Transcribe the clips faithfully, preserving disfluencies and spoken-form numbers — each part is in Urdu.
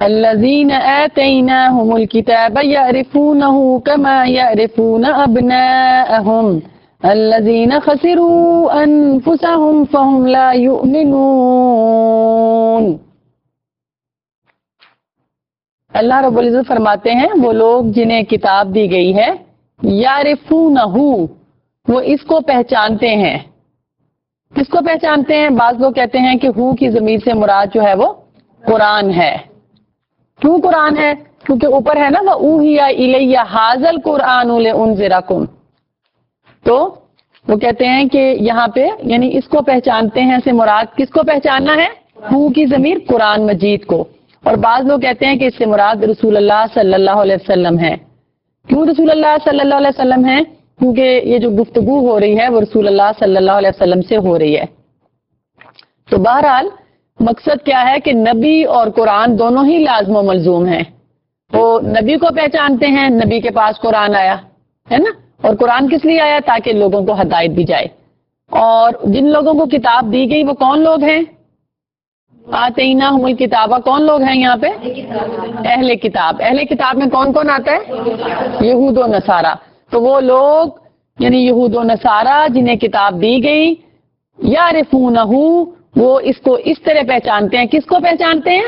الذین آتیناہم الکتاب یعرفونہ کما یعرفون ابناءہم الذین خسروا انفسہم فہم لا یؤمنون۔ اللہ رب العزت فرماتے ہیں وہ لوگ جنہیں کتاب دی گئی ہے، یعرفونہ، وہ اس کو پہچانتے ہیں۔ کس کو پہچانتے ہیں؟ بعض لوگ کہتے ہیں کہ ہو کی ضمیر سے مراد جو ہے وہ قرآن ہے۔ کیوں قرآن ہے؟ کیونکہ اوپر ہے نا وَأُوحِیَ إِلَيَّ هَٰذَا الْقُرْآنُ لِأُنذِرَكُمْ، تو وہ کہتے ہیں کہ یہاں پہ یعنی اس کو پہچانتے ہیں سے مراد کس کو پہچاننا ہے؟ ہو کی ضمیر قرآن مجید کو۔ اور بعض لوگ کہتے ہیں کہ اس سے مراد رسول اللہ صلی اللہ علیہ وسلم ہے۔ کیوں رسول اللہ صلی اللہ علیہ وسلم ہے؟ کیونکہ یہ جو گفتگو ہو رہی ہے وہ رسول اللہ صلی اللہ علیہ وسلم سے ہو رہی ہے۔ تو بہرحال مقصد کیا ہے کہ نبی اور قرآن دونوں ہی لازم و ملزوم ہیں۔ وہ نبی کو پہچانتے ہیں، نبی کے پاس قرآن آیا ہے نا، اور قرآن کس لیے آیا؟ تاکہ لوگوں کو ہدایت دی جائے۔ اور جن لوگوں کو کتاب دی گئی وہ کون لوگ ہیں؟ آتیناہم الکتابہ، کون لوگ ہیں یہاں پہ؟ اہل کتاب۔ اہل کتاب میں کون کون آتا ہے؟ یہود و نصارہ۔ تو وہ لوگ یعنی یہود و نصارہ جنہیں کتاب دی گئی، یعرفونہ، وہ اس کو اس طرح پہچانتے ہیں۔ کس کو پہچانتے ہیں؟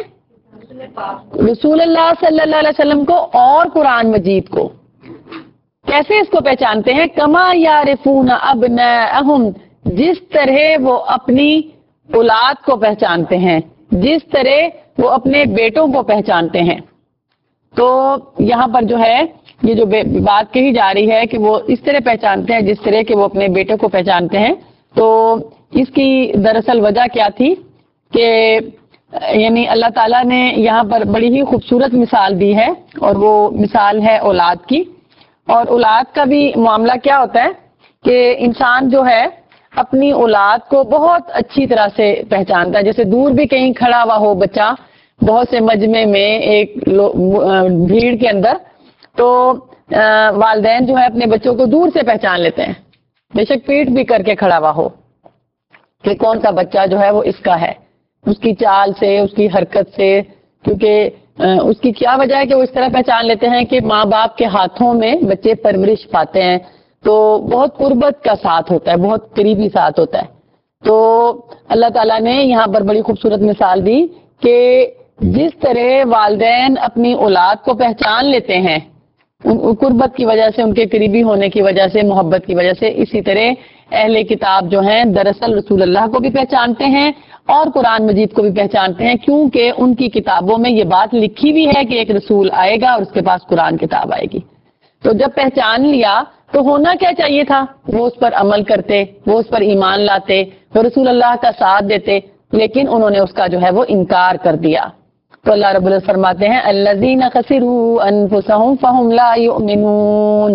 رسول اللہ صلی اللہ علیہ وسلم کو اور قرآن مجید کو۔ کیسے اس کو پہچانتے ہیں؟ کما یعرفون ابناءہم، جس طرح وہ اپنی اولاد کو پہچانتے ہیں، جس طرح وہ اپنے بیٹوں کو پہچانتے ہیں۔ تو یہاں پر جو ہے یہ جو بات کہی جا رہی ہے کہ وہ اس طرح پہچانتے ہیں جس طرح کہ وہ اپنے بیٹے کو پہچانتے ہیں، تو اس کی دراصل وجہ کیا تھی کہ یعنی اللہ تعالیٰ نے یہاں پر بڑی ہی خوبصورت مثال دی ہے، اور وہ مثال ہے اولاد کی۔ اور اولاد کا بھی معاملہ کیا ہوتا ہے کہ انسان جو ہے اپنی اولاد کو بہت اچھی طرح سے پہچانتا ہے۔ جیسے دور بھی کہیں کھڑا ہوا ہو بچہ بہت سے مجمع میں ایک بھیڑ کے اندر، تو والدین جو ہے اپنے بچوں کو دور سے پہچان لیتے ہیں، بے شک پیٹ بھی کر کے کھڑا ہوا ہو کہ کون سا بچہ جو ہے وہ اس کا ہے، اس کی چال سے، اس کی حرکت سے، کیونکہ اس کی کیا وجہ ہے کہ وہ اس طرح پہچان لیتے ہیں کہ ماں باپ کے ہاتھوں میں بچے پرورش پاتے ہیں، تو بہت قربت کا ساتھ ہوتا ہے، بہت قریبی ساتھ ہوتا ہے۔ تو اللہ تعالیٰ نے یہاں پر بڑی خوبصورت مثال دی کہ جس طرح والدین اپنی اولاد کو پہچان لیتے ہیں قربت کی وجہ سے، ان کے قریبی ہونے کی وجہ سے، محبت کی وجہ سے، اسی طرح اہل کتاب جو ہیں دراصل رسول اللہ کو بھی پہچانتے ہیں اور قرآن مجید کو بھی پہچانتے ہیں، کیونکہ ان کی کتابوں میں یہ بات لکھی بھی ہے کہ ایک رسول آئے گا اور اس کے پاس قرآن کتاب آئے گی۔ تو جب پہچان لیا تو ہونا کیا چاہیے تھا؟ وہ اس پر عمل کرتے، وہ اس پر ایمان لاتے، وہ رسول اللہ کا ساتھ دیتے، لیکن انہوں نے اس کا جو ہے وہ انکار کر دیا۔ تو اللہ رب العزت فرماتے ہیں الذین خسروا انفسہم فہم لا یؤمنون،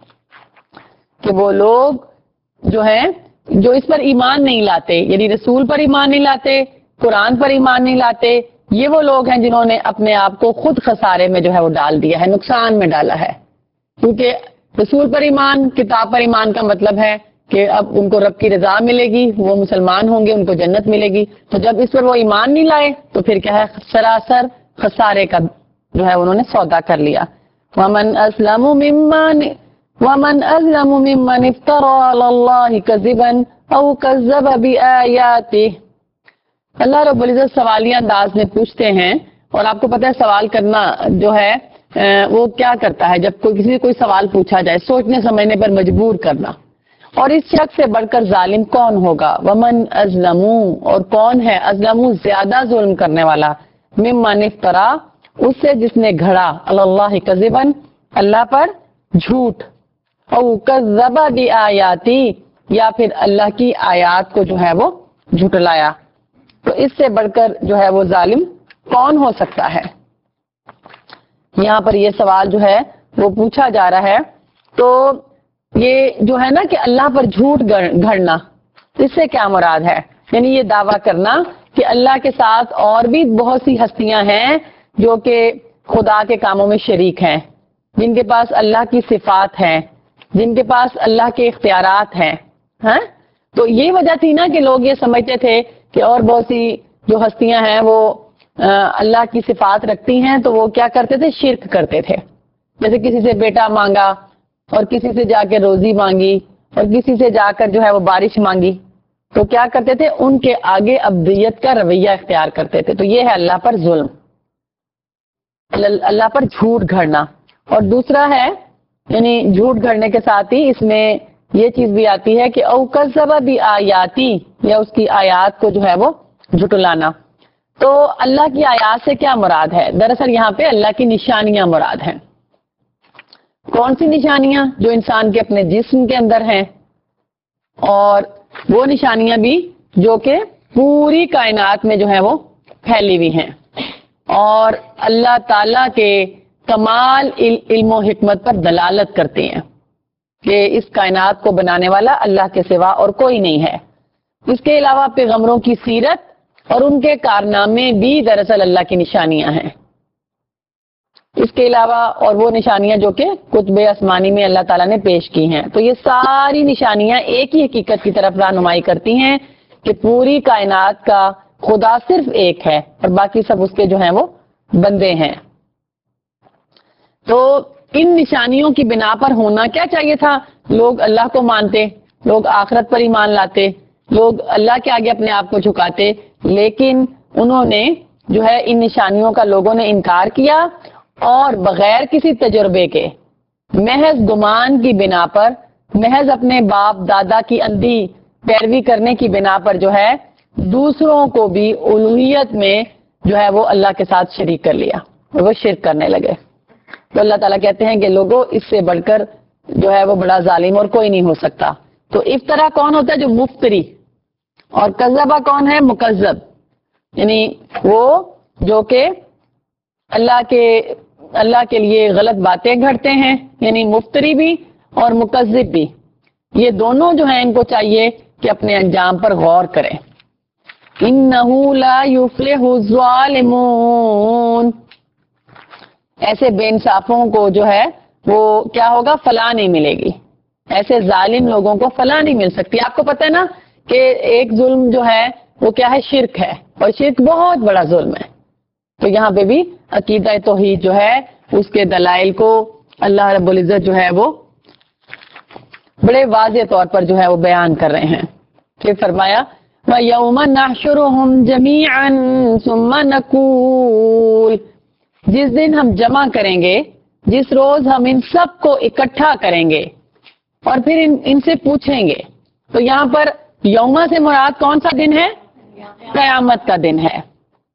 کہ وہ لوگ جو ہیں جو اس پر ایمان نہیں لاتے، یعنی رسول پر ایمان نہیں لاتے، قرآن پر ایمان نہیں لاتے، یہ وہ لوگ ہیں جنہوں نے اپنے آپ کو خود خسارے میں جو ہے وہ ڈال دیا ہے، نقصان میں ڈالا ہے۔ کیونکہ رسول پر ایمان، کتاب پر ایمان کا مطلب ہے کہ اب ان کو رب کی رضا ملے گی، وہ مسلمان ہوں گے، ان کو جنت ملے گی۔ تو جب اس پر وہ ایمان نہیں لائے تو پھر کیا ہے؟ سراسر خسارے کا جو ہے انہوں نے سودا کر لیا۔ وَمَنْ أَظْلَمُ مِمَّنْ وَمَنْ أَظْلَمُ مِمَّنِ افْتَرَىٰ عَلَى اللَّهِ كَذِبًا أَوْ كَذَّبَ بِآيَاتِهِ۔ اللہ رب العزت سوالیہ انداز میں پوچھتے ہیں، اور آپ کو پتہ ہے سوال کرنا جو ہے وہ کیا کرتا ہے؟ جب کوئی کسی سے کوئی سوال پوچھا جائے، سوچنے سمجھنے پر مجبور کرنا۔ اور اس شخص سے بڑھ کر ظالم کون ہوگا؟ ومن ازلم، اور کون ہے ازلم زیادہ ظلم کرنے والا، ممن افترا، اس سے جس نے گھڑا، اللہ کذبا، اللہ پر جھوٹ، او کذب بآیاتی، یا پھر اللہ کی آیات کو جو ہے وہ جھٹلایا۔ تو اس سے بڑھ کر جو ہے وہ ظالم کون ہو سکتا ہے؟ یہاں پر یہ سوال جو ہے وہ پوچھا جا رہا ہے۔ تو یہ جو ہے نا کہ اللہ پر جھوٹ گھڑنا، اس سے کیا مراد ہے؟ یعنی یہ دعویٰ کرنا کہ اللہ کے ساتھ اور بھی بہت سی ہستیاں ہیں جو کہ خدا کے کاموں میں شریک ہیں، جن کے پاس اللہ کی صفات ہیں، جن کے پاس اللہ کے اختیارات ہیں، ہاں؟ تو یہ وجہ تھی نا کہ لوگ یہ سمجھتے تھے کہ اور بہت سی جو ہستیاں ہیں وہ اللہ کی صفات رکھتی ہیں تو وہ کیا کرتے تھے؟ شرک کرتے تھے. جیسے کسی سے بیٹا مانگا اور کسی سے جا کے روزی مانگی اور کسی سے جا کر جو ہے وہ بارش مانگی تو کیا کرتے تھے؟ ان کے آگے ابدیت کا رویہ اختیار کرتے تھے. تو یہ ہے اللہ پر ظلم، اللہ پر جھوٹ گھڑنا. اور دوسرا ہے یعنی جھوٹ گھڑنے کے ساتھ ہی اس میں یہ چیز بھی آتی ہے کہ او کذب بآیاتی، یا اس کی آیات کو جو ہے وہ جھٹلانا. تو اللہ کی آیات سے کیا مراد ہے؟ دراصل یہاں پہ اللہ کی نشانیاں مراد ہیں. کون سی نشانیاں؟ جو انسان کے اپنے جسم کے اندر ہیں، اور وہ نشانیاں بھی جو کہ پوری کائنات میں جو ہے وہ پھیلی ہوئی ہیں، اور اللہ تعالی کے کمال علم و حکمت پر دلالت کرتے ہیں کہ اس کائنات کو بنانے والا اللہ کے سوا اور کوئی نہیں ہے. اس کے علاوہ پیغمبروں کی سیرت اور ان کے کارنامے بھی دراصل اللہ کی نشانیاں ہیں. اس کے علاوہ اور وہ نشانیاں جو کہ کتب آسمانی میں اللہ تعالیٰ نے پیش کی ہیں. تو یہ ساری نشانیاں ایک ہی حقیقت کی طرف رہنمائی کرتی ہیں کہ پوری کائنات کا خدا صرف ایک ہے اور باقی سب اس کے جو ہیں وہ بندے ہیں. تو ان نشانیوں کی بنا پر ہونا کیا چاہیے تھا؟ لوگ اللہ کو مانتے، لوگ آخرت پر ایمان لاتے، لوگ اللہ کے آگے اپنے آپ کو جھکاتے، لیکن انہوں نے جو ہے ان نشانیوں کا لوگوں نے انکار کیا اور بغیر کسی تجربے کے محض گمان کی بنا پر، محض اپنے باپ دادا کی اندھی پیروی کرنے کی بنا پر جو ہے دوسروں کو بھی الوہیت میں جو ہے وہ اللہ کے ساتھ شریک کر لیا اور وہ شرک کرنے لگے. تو اللہ تعالیٰ کہتے ہیں کہ لوگوں اس سے بڑھ کر جو ہے وہ بڑا ظالم اور کوئی نہیں ہو سکتا. تو افطرا کون ہوتا ہے؟ جو مفتری. اور کذبہ کون ہے؟ مکذب، یعنی وہ جو کہ اللہ کے اللہ کے لیے غلط باتیں گھڑتے ہیں، یعنی مفتری بھی اور مکذب بھی. یہ دونوں جو ہیں ان کو چاہیے کہ اپنے انجام پر غور کریں. اِنَّهُ لَا يُفْلِحُ الظَّالِمُونَ، ایسے بے انصافوں کو جو ہے وہ کیا ہوگا؟ فلاح نہیں ملے گی. ایسے ظالم لوگوں کو فلاح نہیں مل سکتی. آپ کو پتہ ہے نا کہ ایک ظلم جو ہے وہ کیا ہے؟ شرک ہے، اور شرک بہت بڑا ظلم ہے. تو یہاں پہ بھی عقیدہ توحید جو ہے اس کے دلائل کو اللہ رب العزت جو ہے وہ بڑے واضح طور پر جو ہے وہ بیان کر رہے ہیں. پھر فرمایا وَيَوْمَ نَحْشُرُهُمْ جَمِيعًا ثُمَّ نَقُولُ، جس دن ہم جمع کریں گے، جس روز ہم ان سب کو اکٹھا کریں گے اور پھر ان, ان سے پوچھیں گے. تو یہاں پر یوما سے مراد کون سا دن ہے؟ قیامت کا دن ہے.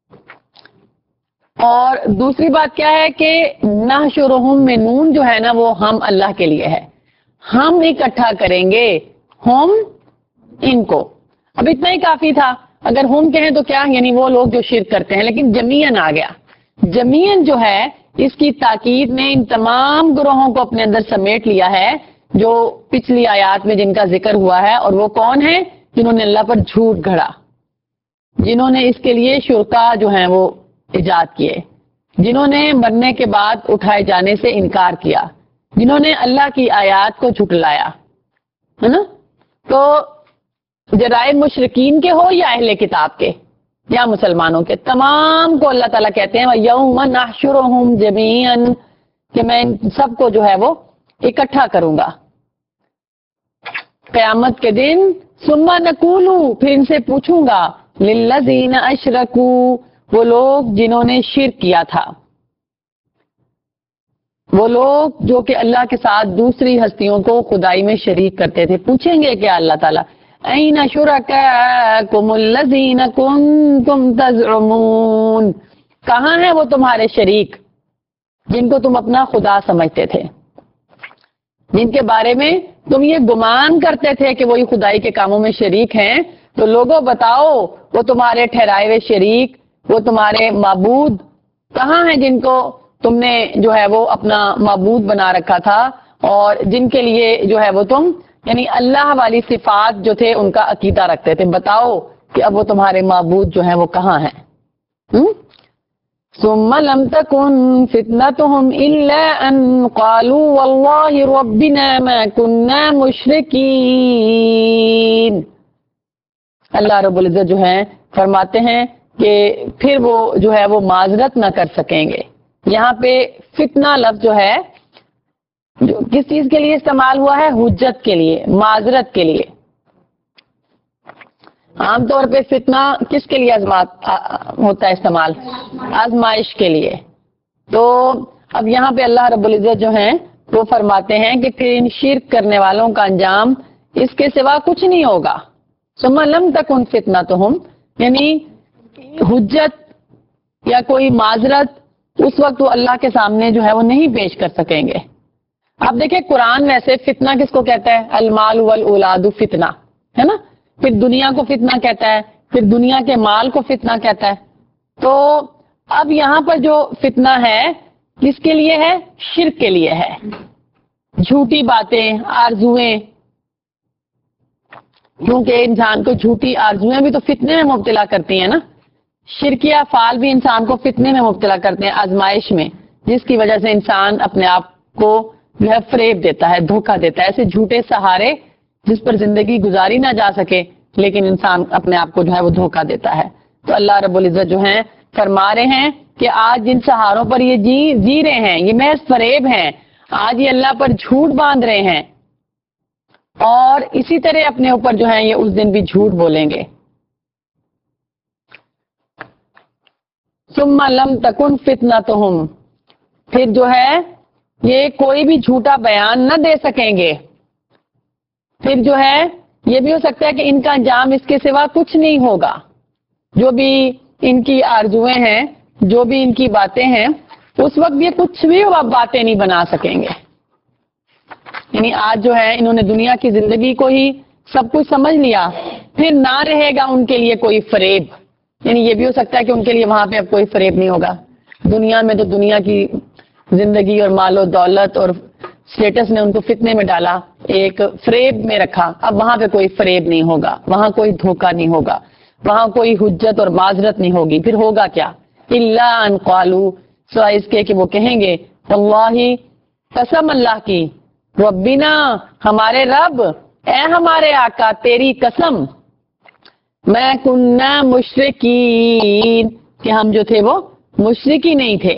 اور دوسری بات کیا ہے کہ نحشرہم میں نون جو ہے نا وہ ہم اللہ کے لیے ہے. ہم اکٹھا کریں گے ہم ان کو. اب اتنا ہی کافی تھا. اگر ہم کہیں تو کیا یعنی وہ لوگ جو شرک کرتے ہیں، لیکن جمیعاً آ گیا. جمیعاً جو ہے اس کی تاکید نے ان تمام گروہوں کو اپنے اندر سمیٹ لیا ہے جو پچھلی آیات میں جن کا ذکر ہوا ہے. اور وہ کون ہیں؟ جنہوں نے اللہ پر جھوٹ گھڑا، جنہوں نے اس کے لیے شرکا جو ہیں وہ ایجاد کیے، جنہوں نے مرنے کے بعد اٹھائے جانے سے انکار کیا، جنہوں نے اللہ کی آیات کو جھٹلایا، ہے نا. تو جرائم مشرکین کے ہو یا اہل کتاب کے یا مسلمانوں کے، تمام کو اللہ تعالیٰ کہتے ہیں وَيَوْمَ نَحْشُرُهُمْ جَمِيعًا، کہ میں ان سب کو جو ہے وہ اکٹھا کروں گا قیامت کے دن. ثُمَّ نَقُولُ، پھر ان سے پوچھوں گا لِلَّذِينَ أَشْرَكُوا، وہ لوگ جنہوں نے شرک کیا تھا، وہ لوگ جو کہ اللہ کے ساتھ دوسری ہستیوں کو خدائی میں شریک کرتے تھے. پوچھیں گے کیا اللہ تعالیٰ اَيْنَ شُرَكَاءُكُمُ الَّذِينَ كُنتُمْ تَزْعُمُونَ، کہاں ہیں وہ تمہارے شریک جن کو تم اپنا خدا سمجھتے تھے، جن کے بارے میں تم یہ گمان کرتے تھے کہ وہی خدائی کے کاموں میں شریک ہیں. تو لوگوں بتاؤ وہ تمہارے ٹھہرائے ہوئے شریک، وہ تمہارے معبود کہاں ہیں جن کو تم نے جو ہے وہ اپنا معبود بنا رکھا تھا اور جن کے لیے جو ہے وہ تم یعنی اللہ والی صفات جو تھے ان کا عقیدہ رکھتے تھے. بتاؤ کہ اب وہ تمہارے معبود جو ہیں وہ کہاں ہیں. ثم لم تكن فتنتهم الا ان قالوا والله ربنا ما كنا مشركين. اللہ رب العزت جو ہیں فرماتے ہیں کہ پھر وہ جو ہے وہ معذرت نہ کر سکیں گے. یہاں پہ فتنہ لفظ جو ہے جو کس چیز کے لیے استعمال ہوا ہے؟ حجت کے لیے، معذرت کے لیے. عام طور پہ فتنہ کس کے لیے ہوتا ہے استعمال؟ آزمائش کے لیے. تو اب یہاں پہ اللہ رب العزت جو ہیں وہ فرماتے ہیں کہ پھر ان شرک کرنے والوں کا انجام اس کے سوا کچھ نہیں ہوگا. ثم لم تکن فتنتہم، یعنی حجت یا کوئی معذرت اس وقت وہ اللہ کے سامنے جو ہے وہ نہیں پیش کر سکیں گے. اب دیکھیں قرآن ویسے فتنہ کس کو کہتا ہے؟ المال والاولاد فتنہ، ہے نا. پھر دنیا کو فتنہ کہتا ہے، پھر دنیا کے مال کو فتنہ کہتا ہے. تو اب یہاں پر جو فتنہ ہے کس کے لیے ہے؟ شرک کے لیے ہے. جھوٹی باتیں، آرزویں، کیونکہ انسان کو جھوٹی آرزویں بھی تو فتنے میں مبتلا کرتی ہیں نا. شرکی افعال بھی انسان کو فتنے میں مبتلا کرتے ہیں، آزمائش میں، جس کی وجہ سے انسان اپنے آپ کو جو ہے فریب دیتا ہے، دھوکہ دیتا ہے. ایسے جھوٹے سہارے جس پر زندگی گزاری نہ جا سکے لیکن انسان اپنے آپ کو جو ہے وہ دھوکہ دیتا ہے. تو اللہ رب العزت جو ہیں فرما رہے ہیں کہ آج جن سہاروں پر یہ جی جی رہے ہیں یہ محض فریب ہیں. آج یہ اللہ پر جھوٹ باندھ رہے ہیں اور اسی طرح اپنے اوپر جو ہے یہ اس دن بھی جھوٹ بولیں گے. ثم لم تکن فتنتہم، پھر جو ہے یہ کوئی بھی جھوٹا بیان نہ دے سکیں گے. پھر جو ہے یہ بھی ہو سکتا ہے کہ ان کا انجام اس کے سوا کچھ نہیں ہوگا. جو بھی ان کی آرزویں ہیں، جو بھی ان کی باتیں ہیں، اس وقت یہ کچھ بھی باتیں نہیں بنا سکیں گے. یعنی آج جو ہے انہوں نے دنیا کی زندگی کو ہی سب کچھ سمجھ لیا، پھر نہ رہے گا ان کے لیے کوئی فریب. یعنی یہ بھی ہو سکتا ہے کہ ان کے لیے وہاں پہ اب کوئی فریب نہیں ہوگا. دنیا میں تو دنیا کی زندگی اور مال و دولت اور اسٹیٹس نے ان کو فتنے میں ڈالا، ایک فریب میں رکھا. اب وہاں پہ کوئی فریب نہیں ہوگا، وہاں کوئی دھوکہ نہیں ہوگا، وہاں کوئی حجت اور معذرت نہیں ہوگی. پھر ہوگا کیا؟ الا ان قالوا، سوائے اس کے کہ وہ کہیں گے واللہ، قسم اللہ کی، ربنا، ہمارے رب، اے ہمارے آقا تیری قسم، میں کننا مشرکین، کہ ہم جو تھے وہ مشرکی نہیں تھے.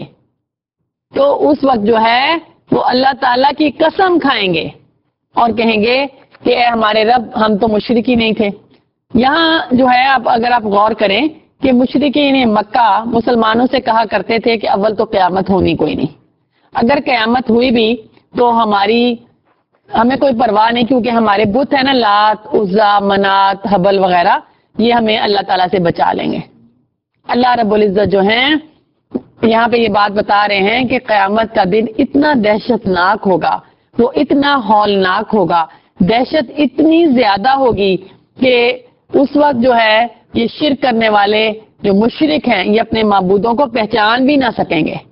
تو اس وقت جو ہے وہ اللہ تعالیٰ کی قسم کھائیں گے اور کہیں گے کہ اے ہمارے رب ہم تو مشرکی نہیں تھے. یہاں جو ہے اب اگر آپ غور کریں کہ مشرکین مکہ مسلمانوں سے کہا کرتے تھے کہ اول تو قیامت ہونی کوئی نہیں، اگر قیامت ہوئی بھی تو ہماری ہمیں کوئی پرواہ نہیں، کیونکہ ہمارے بت ہے نا، لات، عزا، منات، حبل وغیرہ، یہ ہمیں اللہ تعالیٰ سے بچا لیں گے. اللہ رب العزت جو ہیں یہاں پہ یہ بات بتا رہے ہیں کہ قیامت کا دن اتنا دہشت ناک ہوگا، وہ اتنا ہولناک ہوگا، دہشت اتنی زیادہ ہوگی کہ اس وقت جو ہے یہ شرک کرنے والے جو مشرک ہیں یہ اپنے معبودوں کو پہچان بھی نہ سکیں گے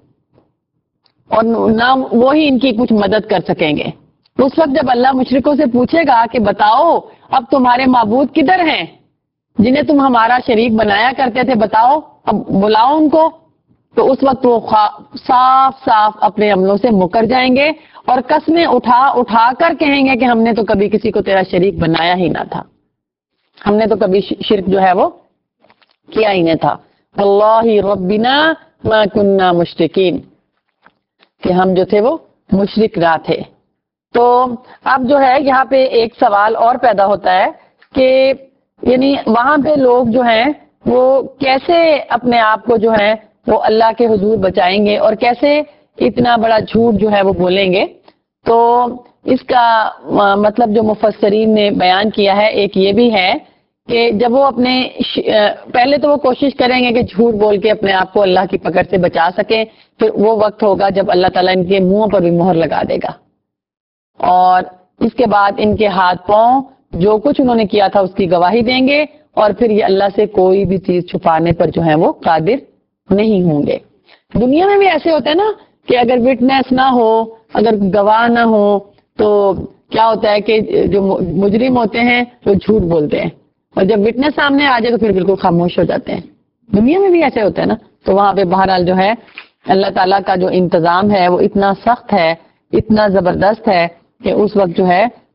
اور نہ وہی ان کی کچھ مدد کر سکیں گے. اس وقت جب اللہ مشرکوں سے پوچھے گا کہ بتاؤ اب تمہارے معبود کدھر ہیں جنہیں تم ہمارا شریک بنایا کرتے تھے، بتاؤ، اب بلاؤ ان کو، تو اس وقت وہ صاف صاف اپنے عملوں سے مکر جائیں گے اور قسمیں اٹھا اٹھا کر کہیں گے کہ ہم نے تو کبھی کسی کو تیرا شریک بنایا ہی نہ تھا، ہم نے تو کبھی شرک جو ہے وہ کیا ہی نہیں تھا. اللہ ربنا ما کننا مشرکین، کہ ہم جو تھے وہ مشرک نہ تھے. تو اب جو ہے یہاں پہ ایک سوال اور پیدا ہوتا ہے کہ یعنی وہاں پہ لوگ جو ہیں وہ کیسے اپنے آپ کو جو ہے وہ اللہ کے حضور بچائیں گے اور کیسے اتنا بڑا جھوٹ جو ہے وہ بولیں گے. تو اس کا مطلب جو مفسرین نے بیان کیا ہے ایک یہ بھی ہے کہ جب وہ اپنے پہلے تو وہ کوشش کریں گے کہ جھوٹ بول کے اپنے آپ کو اللہ کی پکڑ سے بچا سکیں، پھر وہ وقت ہوگا جب اللہ تعالیٰ ان کے منہوں پر بھی مہر لگا دے گا اور اس کے بعد ان کے ہاتھ پاؤں جو کچھ انہوں نے کیا تھا اس کی گواہی دیں گے اور پھر یہ اللہ سے کوئی بھی چیز چھپانے پر جو ہے وہ قادر نہیں ہوں گے. دنیا میں بھی ایسے ہوتا ہے نا کہ اگر وٹنس نہ ہو، اگر گواہ نہ ہو تو کیا ہوتا ہے کہ جو مجرم ہوتے ہیں وہ جھوٹ بولتے ہیں اور جب وٹنس سامنے آ جائے تو پھر بالکل خاموش ہو جاتے ہیں. دنیا میں بھی ایسے ہوتا ہے نا. تو وہاں پہ بہرحال جو ہے اللہ تعالیٰ کا جو انتظام ہے وہ اتنا سخت ہے، اتنا زبردست ہے کہ اس وقت جو ہے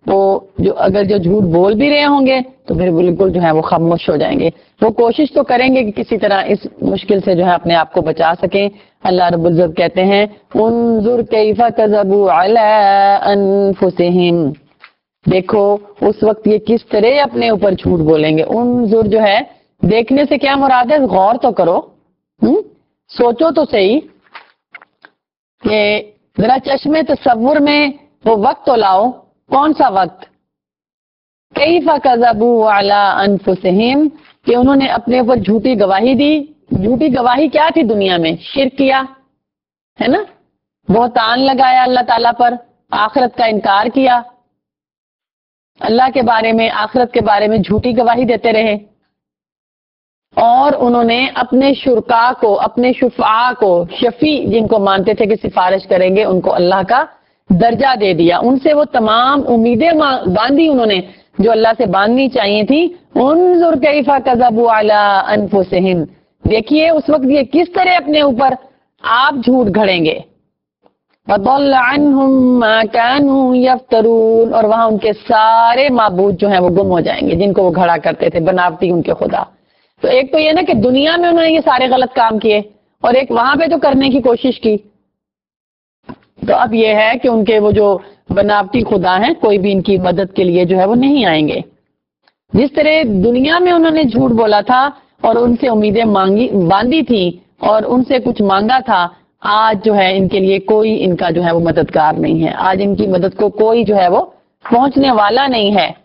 وہ جو اگر جو جھوٹ بول بھی رہے ہوں گے تو پھر بالکل جو ہے وہ خاموش ہو جائیں گے. وہ کوشش تو کریں گے کہ کسی طرح اس مشکل سے جو ہے اپنے آپ کو بچا سکیں. اللہ رب العزت کہتے ہیں انظر کیف کذبوا علی انفسہم، دیکھو اس وقت یہ کس طرح اپنے اوپر جھوٹ بولیں گے. انظر جو ہے دیکھنے سے کیا مراد ہے؟ غور تو کرو، ہم؟ سوچو تو صحیح کہ ذرا چشمے تصور میں وہ وقت تو لاؤ. کون سا وقت؟ کیف کذبوا علی انفسہم، کہ انہوں نے اپنے اوپر جھوٹی گواہی دی. جھوٹی گواہی کیا تھی دنیا میں؟ شرک کیا ہے نا، بہتان لگایا اللہ تعالیٰ پر، آخرت کا انکار کیا، اللہ کے بارے میں آخرت کے بارے میں جھوٹی گواہی دیتے رہے، اور انہوں نے اپنے شرکا کو، اپنے شفعاء کو، شفیع جن کو مانتے تھے کہ سفارش کریں گے، ان کو اللہ کا درجہ دے دیا. ان سے وہ تمام امیدیں باندھی انہوں نے جو اللہ سے باندھنی چاہیے تھی. انظر کیف کذبوا علی انفسہم، دیکھیے اس وقت یہ کس طرح اپنے اوپر آپ جھوٹ گھڑیں گے. وَضَلَّ عَنْهُمْ مَا كَانُوا يَفْتَرُونَ، اور وہاں ان کے سارے معبود جو ہیں وہ گم ہو جائیں گے جن کو وہ گھڑا کرتے تھے، بناوٹی ان کے خدا. تو ایک تو یہ نا کہ دنیا میں انہوں نے یہ سارے غلط کام کیے، اور ایک وہاں پہ جو کرنے کی کوشش کی. تو اب یہ ہے کہ ان کے وہ جو بناوٹی خدا ہیں کوئی بھی ان کی مدد کے لیے جو ہے وہ نہیں آئیں گے. جس طرح دنیا میں انہوں نے جھوٹ بولا تھا اور ان سے امیدیں مانگی باندھی تھی اور ان سے کچھ مانگا تھا، آج جو ہے ان کے لیے کوئی ان کا جو ہے وہ مددگار نہیں ہے. آج ان کی مدد کو کوئی جو ہے وہ پہنچنے والا نہیں ہے.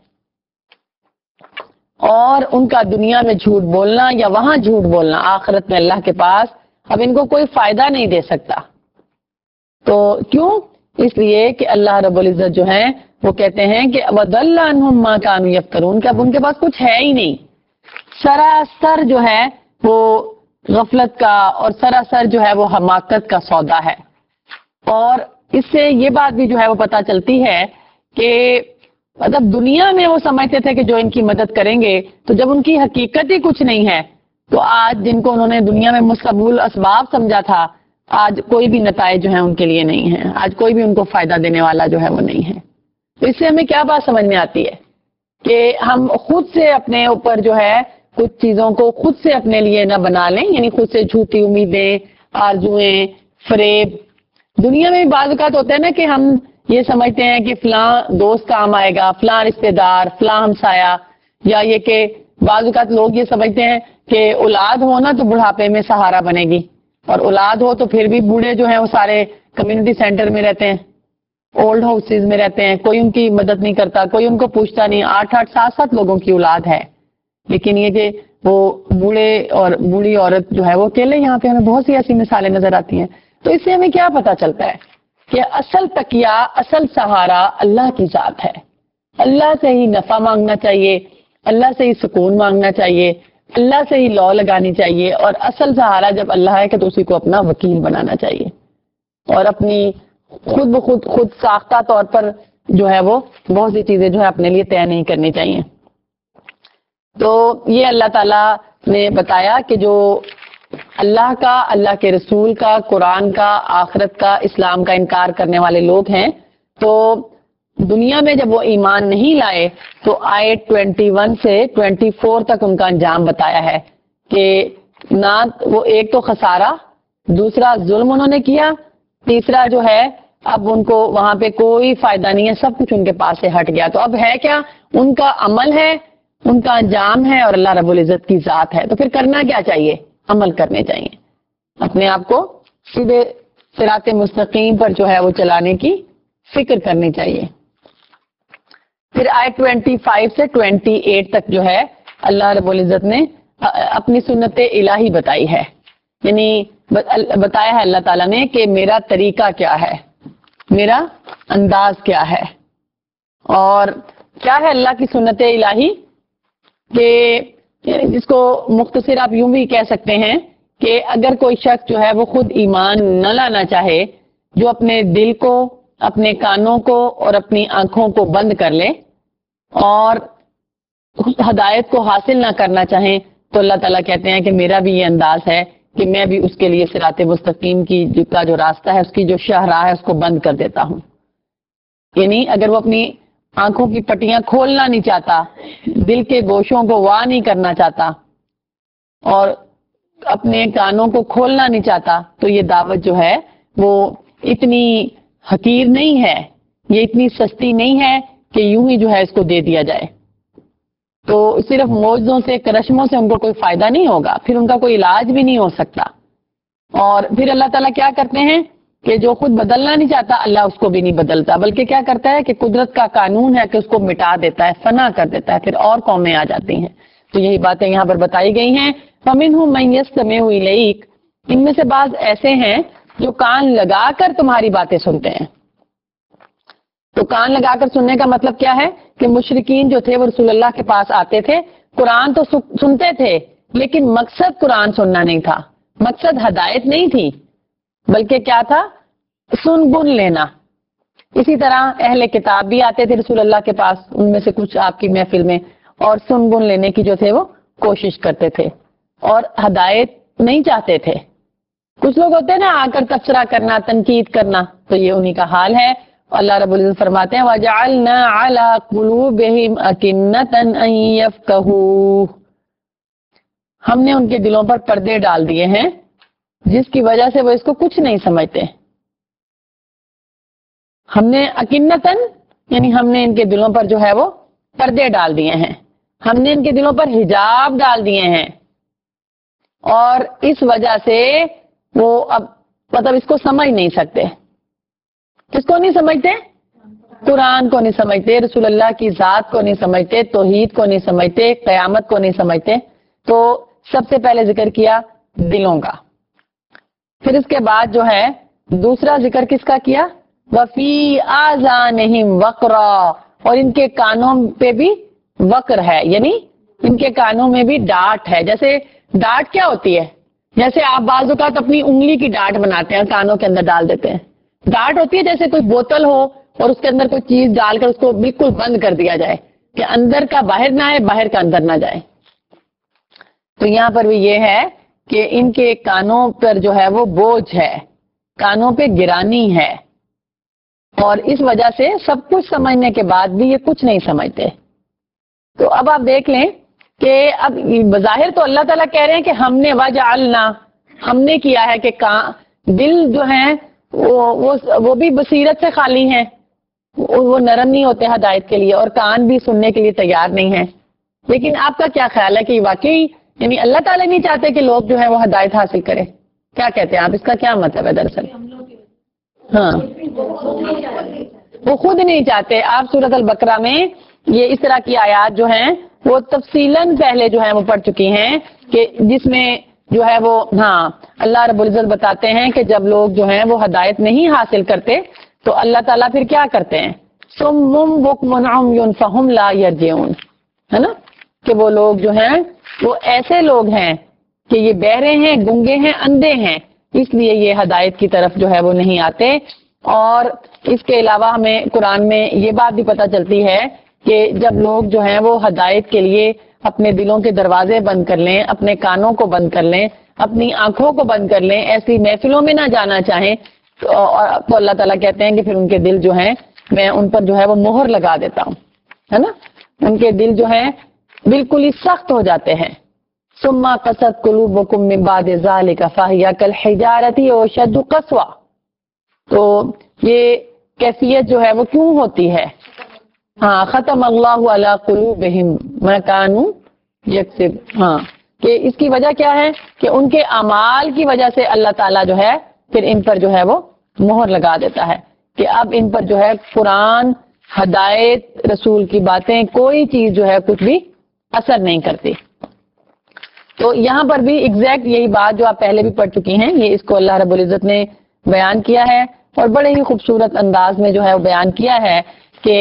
اور ان کا دنیا میں جھوٹ بولنا یا وہاں جھوٹ بولنا آخرت میں اللہ کے پاس اب ان کو کوئی فائدہ نہیں دے سکتا. تو کیوں؟ اس لیے کہ اللہ رب العزت جو ہے وہ کہتے ہیں کہ وَضَلَّ عَنْهُمْ مَا كَانُوا يَفْتَرُونَ، کہ اب ان کے پاس کچھ ہے ہی نہیں. سراسر جو ہے وہ غفلت کا اور سراسر جو ہے وہ حماقت کا سودا ہے. اور اس سے یہ بات بھی جو ہے وہ پتہ چلتی ہے کہ مطلب دنیا میں وہ سمجھتے تھے کہ جو ان کی مدد کریں گے، تو جب ان کی حقیقت ہی کچھ نہیں ہے تو آج جن کو انہوں نے دنیا میں مستقبل اسباب سمجھا تھا، آج کوئی بھی نتائج جو ہیں ان کے لیے نہیں ہیں. آج کوئی بھی ان کو فائدہ دینے والا جو ہے وہ نہیں ہے. تو اس سے ہمیں کیا بات سمجھ میں آتی ہے کہ ہم خود سے اپنے اوپر جو ہے کچھ چیزوں کو خود سے اپنے لیے نہ بنا لیں، یعنی خود سے جھوٹی امیدیں، آرزویں، فریب. دنیا میں بھی بعض اوقات ہوتا ہے نا کہ ہم یہ سمجھتے ہیں کہ فلاں دوست کام آئے گا، فلاں رشتہ دار، فلاں ہمسایہ، یا یہ کہ بعض اوقات لوگ یہ سمجھتے ہیں کہ اولاد ہو نا تو بڑھاپے میں سہارا بنے گی، اور اولاد ہو تو پھر بھی بوڑھے جو ہیں وہ سارے کمیونٹی سینٹر میں رہتے ہیں، اولڈ ہاؤسز میں رہتے ہیں، کوئی ان کی مدد نہیں کرتا، کوئی ان کو پوچھتا نہیں. آٹھ آٹھ سات سات لوگوں کی اولاد ہے، لیکن یہ کہ وہ بوڑھے اور بوڑھی عورت جو ہے وہ اکیلے. یہاں پہ ہمیں بہت سی ایسی مثالیں نظر آتی ہیں. تو اس سے ہمیں کیا پتا چلتا ہے کہ اصل تکیہ، اصل سہارا اللہ کی ذات ہے. اللہ سے ہی نفع مانگنا چاہیے، اللہ سے ہی سکون مانگنا چاہیے، اللہ سے ہی لو لگانی چاہیے. اور اصل سہارا جب اللہ ہے کہ تو اسی کو اپنا وکیل بنانا چاہیے، اور اپنی خود بخود خود ساختہ طور پر جو ہے وہ بہت سی چیزیں جو ہے اپنے لیے طے نہیں کرنی چاہیے. تو یہ اللہ تعالیٰ نے بتایا کہ جو اللہ کا، اللہ کے رسول کا، قرآن کا، آخرت کا، اسلام کا انکار کرنے والے لوگ ہیں، تو دنیا میں جب وہ ایمان نہیں لائے تو آیت اکیس سے چوبیس تک ان کا انجام بتایا ہے کہ نہ وہ ایک تو خسارہ، دوسرا ظلم انہوں نے کیا، تیسرا جو ہے اب ان کو وہاں پہ کوئی فائدہ نہیں ہے، سب کچھ ان کے پاس سے ہٹ گیا. تو اب ہے کیا؟ ان کا عمل ہے، ان کا انجام ہے، اور اللہ رب العزت کی ذات ہے. تو پھر کرنا کیا چاہیے؟ عمل کرنے چاہیے، اپنے آپ کو سیدھے صراط مستقیم پر جو ہے وہ چلانے کی فکر کرنی چاہیے. پھر آیت پچیس سے اٹھائیس تک جو ہے اللہ رب العزت نے اپنی سنت الہی بتائی ہے، یعنی بتایا ہے اللہ تعالیٰ نے کہ میرا طریقہ کیا ہے، میرا انداز کیا ہے. اور کیا ہے اللہ کی سنت الہی؟ کہ جس کو مختصر آپ یوں بھی کہہ سکتے ہیں کہ اگر کوئی شخص جو ہے وہ خود ایمان نہ لانا چاہے، جو اپنے دل کو، اپنے کانوں کو اور اپنی آنکھوں کو بند کر لے اور ہدایت کو حاصل نہ کرنا چاہیں، تو اللہ تعالیٰ کہتے ہیں کہ میرا بھی یہ انداز ہے کہ میں بھی اس کے لیے صراط مستقیم کی کا جو راستہ ہے، اس کی جو شاہراہ ہے، اس کو بند کر دیتا ہوں. یعنی اگر وہ اپنی آنکھوں کی پٹیاں کھولنا نہیں چاہتا، دل کے گوشوں کو وا نہیں کرنا چاہتا اور اپنے کانوں کو کھولنا نہیں چاہتا، تو یہ دعوت جو ہے وہ اتنی حقیر نہیں ہے، یہ اتنی سستی نہیں ہے کہ یوں ہی جو ہے اس کو دے دیا جائے۔ تو صرف معجزوں سے کرشموں سے ان کو کوئی فائدہ نہیں ہوگا، پھر ان کا کوئی علاج بھی نہیں ہو سکتا۔ اور پھر اللہ تعالیٰ کیا کرتے ہیں کہ جو خود بدلنا نہیں چاہتا اللہ اس کو بھی نہیں بدلتا، بلکہ کیا کرتا ہے کہ قدرت کا قانون ہے کہ اس کو مٹا دیتا ہے، فنا کر دیتا ہے، پھر اور قومیں آ جاتی ہیں۔ تو یہی باتیں یہاں پر بتائی گئی ہیں۔ فَمِنْهُمْ مَنْ يَسْتَمِعُ إِلَيْكَ، ان میں سے بعض ایسے ہیں جو کان لگا کر تمہاری باتیں سنتے ہیں۔ تو کان لگا کر سننے کا مطلب کیا ہے کہ مشرکین جو تھے وہ رسول اللہ کے پاس آتے تھے، قرآن تو سنتے تھے لیکن مقصد قرآن سننا نہیں تھا، مقصد ہدایت نہیں تھی، بلکہ کیا تھا؟ سن گن لینا۔ اسی طرح اہل کتاب بھی آتے تھے رسول اللہ کے پاس، ان میں سے کچھ آپ کی محفل میں، اور سن گن لینے کی جو تھے وہ کوشش کرتے تھے اور ہدایت نہیں چاہتے تھے۔ کچھ لوگ ہوتے ہیں نا آ کر تبصرہ کرنا، تنقید کرنا، تو یہ انہی کا حال ہے۔ اللہ رب العزت فرماتے ہیں وَجَعَلْنَا عَلَىٰ قُلُوبِهِمْ أَكِنَّةً أَن يَفْقَهُوهُ، ہم نے ان کے دلوں پر پردے ڈال دیے ہیں جس کی وجہ سے وہ اس کو کچھ نہیں سمجھتے۔ ہم نے اکنتن یعنی ہم نے ان کے دلوں پر جو ہے وہ پردے ڈال دیے ہیں، ہم نے ان کے دلوں پر حجاب ڈال دیے ہیں، اور اس وجہ سے وہ اب مطلب اس کو سمجھ نہیں سکتے۔ کس کو نہیں سمجھتے؟ قرآن کو نہیں سمجھتے، رسول اللہ کی ذات کو نہیں سمجھتے، توحید کو نہیں سمجھتے، قیامت کو نہیں سمجھتے۔ تو سب سے پہلے ذکر کیا دلوں کا، پھر اس کے بعد جو ہے دوسرا ذکر کس کا کیا؟ وفی آذانہم وقرا، اور ان کے کانوں پہ بھی وقر ہے، یعنی ان کے کانوں میں بھی ڈانٹ ہے۔ جیسے ڈانٹ کیا ہوتی ہے؟ جیسے آپ بعض اوقات اپنی انگلی کی ڈانٹ بناتے ہیں، کانوں کے اندر ڈال دیتے ہیں۔ ڈانٹ ہوتی ہے جیسے کوئی بوتل ہو اور اس کے اندر کوئی چیز ڈال کر اس کو بالکل بند کر دیا جائے کہ اندر کا باہر نہ آئے، باہر کا اندر نہ جائے۔ تو یہاں پر بھی یہ ہے کہ ان کے کانوں پر جو ہے وہ بوجھ ہے، کانوں پہ گرانی ہے، اور اس وجہ سے سب کچھ سمجھنے کے بعد بھی یہ کچھ نہیں سمجھتے۔ تو اب آپ دیکھ لیں کہ اب بظاہر تو اللہ تعالیٰ کہہ رہے ہیں کہ ہم نے وجعلنا، ہم نے کیا ہے کہ دل جو ہیں وہ وہ, وہ بھی بصیرت سے خالی ہیں، وہ نرم نہیں ہوتے ہدایت کے لیے، اور کان بھی سننے کے لیے تیار نہیں ہیں۔ لیکن آپ کا کیا خیال ہے کہ واقعی یعنی اللہ تعالیٰ نہیں چاہتے کہ لوگ جو ہیں وہ ہدایت حاصل کریں؟ کیا کہتے ہیں آپ؟ اس کا کیا مطلب ہے دراصل؟ ہاں، وہ خود نہیں چاہتے۔ آپ سورۃ البقرہ میں یہ اس طرح کی آیات جو ہیں وہ تفصیلاً پہلے جو ہیں وہ پڑھ چکی ہیں کہ جس میں جو ہے وہ ہاں اللہ رب العزت بتاتے ہیں کہ جب لوگ جو ہیں وہ ہدایت نہیں حاصل کرتے تو اللہ تعالیٰ پھر کیا کرتے ہیں؟ صم بکم عمی فہم لا یرجعون، ہے نا، کہ وہ لوگ جو ہیں وہ ایسے لوگ ہیں کہ یہ بہرے ہیں، گنگے ہیں، اندھے ہیں، اس لیے یہ ہدایت کی طرف جو ہے وہ نہیں آتے۔ اور اس کے علاوہ ہمیں قرآن میں یہ بات بھی پتہ چلتی ہے کہ جب لوگ جو ہیں وہ ہدایت کے لیے اپنے دلوں کے دروازے بند کر لیں، اپنے کانوں کو بند کر لیں، اپنی آنکھوں کو بند کر لیں، ایسی محفلوں میں نہ جانا چاہیں، تو اللہ تعالیٰ کہتے ہیں کہ پھر ان کے دل جو ہیں میں ان پر جو ہے وہ مہر لگا دیتا ہوں، ہے نا، ان کے دل جو ہیں بالکل ہی سخت ہو جاتے ہیں۔ ثم قست قلوبکم من بعد ذلک فہی کالحجارۃ او اشد قسوہ، تو یہ کیفیت جو ہے وہ کیوں ہوتی ہے؟ ہاں، ختم اللہ علی قلوبہم ما کانوا یکسب، ہاں، کہ اس کی وجہ کیا ہے کہ ان کے اعمال کی وجہ سے اللہ تعالیٰ جو ہے پھر ان پر جو ہے وہ مہر لگا دیتا ہے کہ اب ان پر جو ہے قرآن، ہدایت، رسول کی باتیں، کوئی چیز جو ہے کچھ بھی اثر نہیں کرتی۔ تو یہاں پر بھی ایگزیکٹ یہی بات جو آپ پہلے بھی پڑھ چکی ہیں، یہ اس کو اللہ رب العزت نے بیان کیا ہے اور بڑے ہی خوبصورت انداز میں جو ہے وہ بیان کیا ہے کہ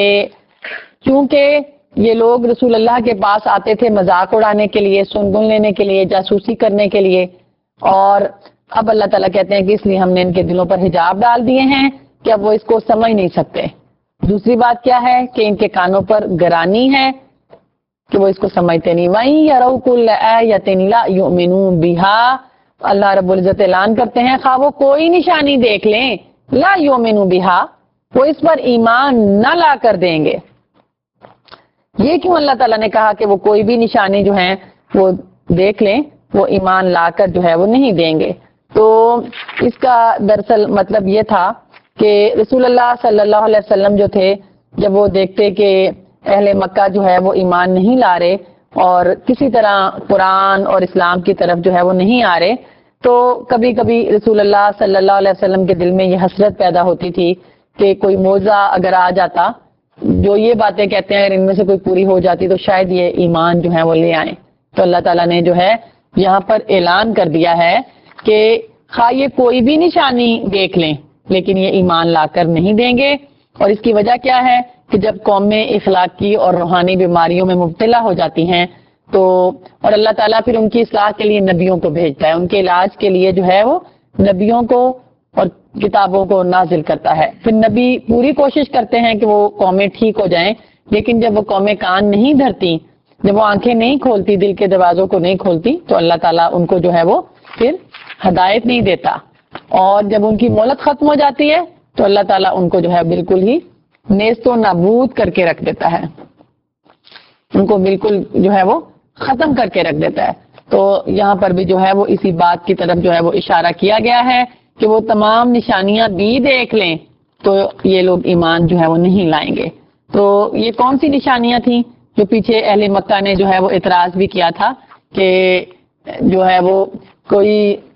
چونکہ یہ لوگ رسول اللہ کے پاس آتے تھے مذاق اڑانے کے لیے، سنگن لینے کے لیے، جاسوسی کرنے کے لیے، اور اب اللہ تعالیٰ کہتے ہیں کہ اس لیے ہم نے ان کے دلوں پر حجاب ڈال دیے ہیں کہ اب وہ اس کو سمجھ نہیں سکتے۔ دوسری بات کیا ہے کہ ان کے کانوں پر گرانی ہے کہ وہ اس کو سمجھتے نہیں۔ وَإِن يَرَوْا كُلَّ آيَةٍ لَا يُؤْمِنُوا بِهَا، اللہ رب العزت اعلان کرتے ہیں خواہ وہ کوئی نشانی دیکھ لیں، لا یؤمنوا بها، وہ اس پر ایمان نہ لا کر دیں گے۔ یہ کیوں اللہ تعالیٰ نے کہا کہ وہ کوئی بھی نشانی جو ہے وہ دیکھ لیں، وہ ایمان لا کر جو ہے وہ نہیں دیں گے؟ تو اس کا دراصل مطلب یہ تھا کہ رسول اللہ صلی اللہ علیہ وسلم جو تھے، جب وہ دیکھتے کہ اہل مکہ جو ہے وہ ایمان نہیں لا رہے اور کسی طرح قرآن اور اسلام کی طرف جو ہے وہ نہیں آ رہے، تو کبھی کبھی رسول اللہ صلی اللہ علیہ وسلم کے دل میں یہ حسرت پیدا ہوتی تھی کہ کوئی معجزہ اگر آ جاتا، جو یہ باتیں کہتے ہیں اگر ان میں سے کوئی پوری ہو جاتی تو شاید یہ ایمان جو ہے وہ لے آئیں۔ تو اللہ تعالیٰ نے جو ہے یہاں پر اعلان کر دیا ہے کہ خواہ یہ کوئی بھی نشانی دیکھ لیں لیکن یہ ایمان لا کر نہیں دیں گے۔ اور اس کی وجہ کیا ہے کہ جب قومیں اخلاقی اور روحانی بیماریوں میں مبتلا ہو جاتی ہیں تو اور اللہ تعالیٰ پھر ان کی اصلاح کے لیے نبیوں کو بھیجتا ہے، ان کے علاج کے لیے جو ہے وہ نبیوں کو اور کتابوں کو نازل کرتا ہے۔ پھر نبی پوری کوشش کرتے ہیں کہ وہ قومیں ٹھیک ہو جائیں، لیکن جب وہ قومیں کان نہیں دھرتی، جب وہ آنکھیں نہیں کھولتی، دل کے دروازوں کو نہیں کھولتی، تو اللہ تعالیٰ ان کو جو ہے وہ پھر ہدایت نہیں دیتا، اور جب ان کی مہلت ختم ہو جاتی ہے تو اللہ تعالیٰ ان کو جو ہے بالکل ہی نیست و نابود کر کے رکھ دیتا ہے، ان کو بالکل جو ہے وہ ختم کر کے رکھ دیتا ہے۔ تو یہاں پر بھی جو ہے وہ اسی بات کی طرف جو ہے وہ اشارہ کیا گیا ہے کہ وہ تمام نشانیاں بھی دیکھ لیں تو یہ لوگ ایمان جو ہے وہ نہیں لائیں گے۔ تو یہ کون سی نشانیاں تھیں جو پیچھے اہل مکہ نے جو ہے وہ اعتراض بھی کیا تھا کہ جو ہے وہ کوئی،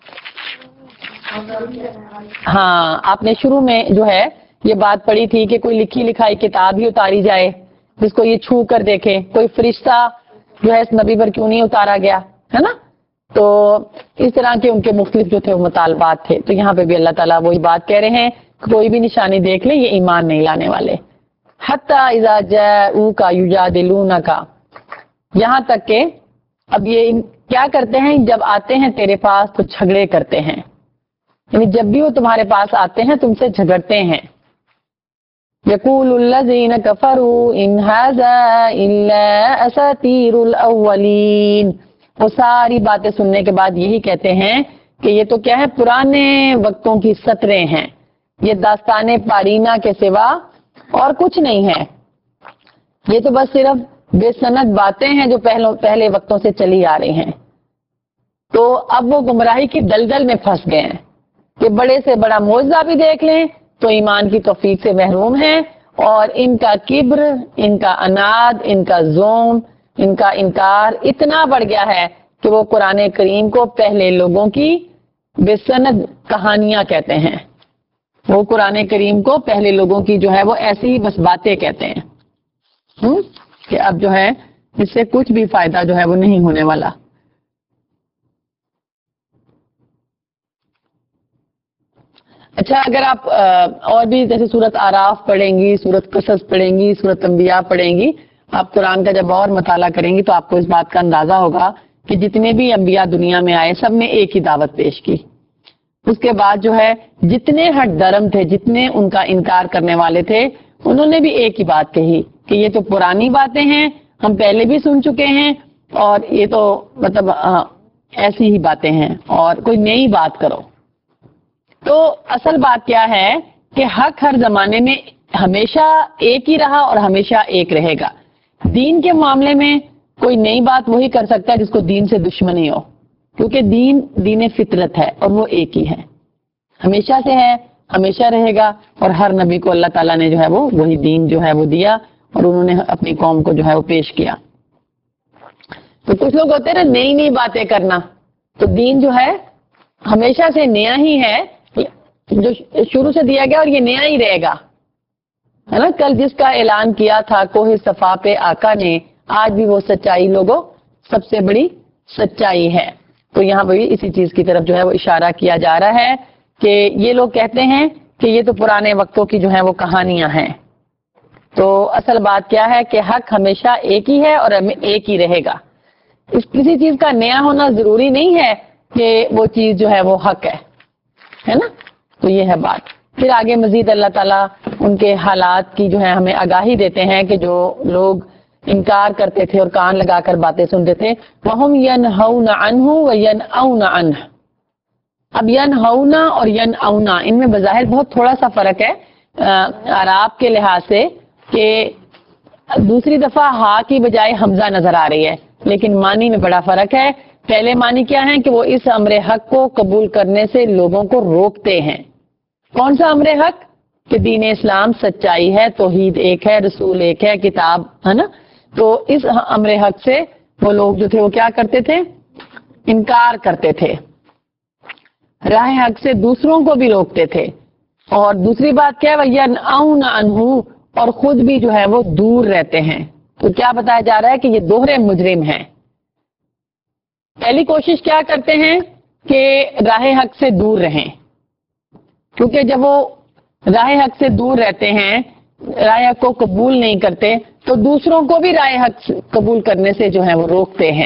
ہاں آپ نے شروع میں جو ہے یہ بات پڑھی تھی کہ کوئی لکھی لکھائی کتاب ہی اتاری جائے جس کو یہ چھو کر دیکھے، کوئی فرشتہ جو ہے اس نبی پر کیوں نہیں اتارا گیا، ہے نا؟ تو اس طرح کے ان کے مختلف جو تھے وہ مطالبات تھے۔ تو یہاں پہ بھی اللہ تعالیٰ وہی بات کہہ رہے ہیں کہ کوئی بھی نشانی دیکھ لیں یہ ایمان نہیں لانے والے۔ حتی اذا جاؤک یجادلونک، یہاں تک کہ اب یہ کیا کرتے ہیں، جب آتے ہیں تیرے پاس تو جھگڑے کرتے ہیں، یعنی جب بھی وہ تمہارے پاس آتے ہیں تم سے جھگڑتے ہیں۔ یقول الذین کفروا ان ھذا الا اساطیر الاولین، وہ ساری باتیں سننے کے بعد یہی کہتے ہیں کہ یہ تو کیا ہے، پرانے وقتوں کی سطریں ہیں، یہ داستان پارینہ کے سوا اور کچھ نہیں ہے، یہ تو بس صرف بے سند باتیں ہیں جو پہلو پہلے وقتوں سے چلی آ رہی ہیں۔ تو اب وہ گمراہی کی دلدل میں پھنس گئے ہیں کہ بڑے سے بڑا معجزہ بھی دیکھ لیں تو ایمان کی توفیق سے محروم ہیں، اور ان کا کبر، ان کا اناد، ان کا ظلم، ان کا انکار اتنا بڑھ گیا ہے کہ وہ قرآن کریم کو پہلے لوگوں کی بے سند کہانیاں کہتے ہیں، وہ قرآن کریم کو پہلے لوگوں کی جو ہے وہ ایسی ہی بس باتیں کہتے ہیں ہم؟ کہ اب جو ہے اس سے کچھ بھی فائدہ جو ہے وہ نہیں ہونے والا۔ اچھا، اگر آپ اور بھی جیسے سورت آراف پڑھیں گی، سورت قصص پڑھیں گی، سورت انبیاء پڑھیں گی، آپ قرآن کا جب اور مطالعہ کریں گی تو آپ کو اس بات کا اندازہ ہوگا کہ جتنے بھی انبیاء دنیا میں آئے سب نے ایک ہی دعوت پیش کی۔ اس کے بعد جو ہے جتنے ہٹ درم تھے، جتنے ان کا انکار کرنے والے تھے، انہوں نے بھی ایک ہی بات کہی کہ یہ تو پرانی باتیں ہیں، ہم پہلے بھی سن چکے ہیں، اور یہ تو مطلب ایسی ہی باتیں ہیں، اور کوئی نئی بات کرو۔ تو اصل بات کیا ہے کہ حق ہر زمانے میں ہمیشہ ایک ہی رہا اور ہمیشہ ایک رہے گا۔ دین کے معاملے میں کوئی نئی بات وہی کر سکتا ہے جس کو دین سے دشمنی ہو، کیونکہ دین دین فطرت ہے اور وہ ایک ہی ہے، ہمیشہ سے ہے، ہمیشہ رہے گا، اور ہر نبی کو اللہ تعالیٰ نے جو ہے وہ وہی دین جو ہے وہ دیا اور انہوں نے اپنی قوم کو جو ہے وہ پیش کیا۔ تو کچھ لوگ ہوتے ہیں نا نئی نئی باتیں کرنا، تو دین جو ہے ہمیشہ سے نیا ہی ہے، جو شروع سے دیا گیا اور یہ نیا ہی رہے گا، ہے نا؟ کل جس کا اعلان کیا تھا کوہ صفا پہ آقا نے، آج بھی وہ سچائی لوگوں سب سے بڑی سچائی ہے۔ تو یہاں پہ بھی اسی چیز کی طرف جو ہے وہ اشارہ کیا جا رہا ہے کہ یہ لوگ کہتے ہیں کہ یہ تو پرانے وقتوں کی جو ہے وہ کہانیاں ہیں۔ تو اصل بات کیا ہے کہ حق ہمیشہ ایک ہی ہے اور ایک ہی رہے گا۔ اس کسی چیز کا نیا ہونا ضروری نہیں ہے کہ وہ چیز جو ہے وہ حق ہے، ہے نا؟ تو یہ ہے بات۔ پھر آگے مزید اللہ تعالیٰ ان کے حالات کی جو ہے ہمیں آگاہی دیتے ہیں کہ جو لوگ انکار کرتے تھے اور کان لگا کر باتیں سنتے تھے، وَهُمْ يَنْهَوْنَ عَنْهُ وَيَنْأَوْنَ عَنْهُ۔ اب ینہونا اور ینأونا ان میں بظاہر بہت تھوڑا سا فرق ہے اعراب کے لحاظ سے، کہ دوسری دفعہ ہا کی بجائے حمزہ نظر آ رہی ہے، لیکن معنی میں بڑا فرق ہے. پہلے معنی کیا ہے کہ وہ اس امر حق کو قبول کرنے سے لوگوں کو روکتے ہیں. کون سا امر حق؟ کہ دین اسلام سچائی ہے، توحید ایک ہے، رسول ایک ہے، کتاب ہے نا. تو اس امر حق سے وہ لوگ جو تھے وہ کیا کرتے تھے؟ انکار کرتے تھے. راہ حق سے دوسروں کو بھی روکتے تھے. اور دوسری بات کیا ہے؟ وَيَنْأَوْنَ عَنْهُ، اور خود بھی جو ہے وہ دور رہتے ہیں. تو کیا بتایا جا رہا ہے کہ یہ دوہرے مجرم ہیں. پہلی کوشش کیا کرتے ہیں کہ راہ حق سے دور رہیں، کیونکہ جب وہ راہ حق سے دور رہتے ہیں، راہ حق کو قبول نہیں کرتے، تو دوسروں کو بھی راہ حق قبول کرنے سے جو ہے وہ روکتے ہیں.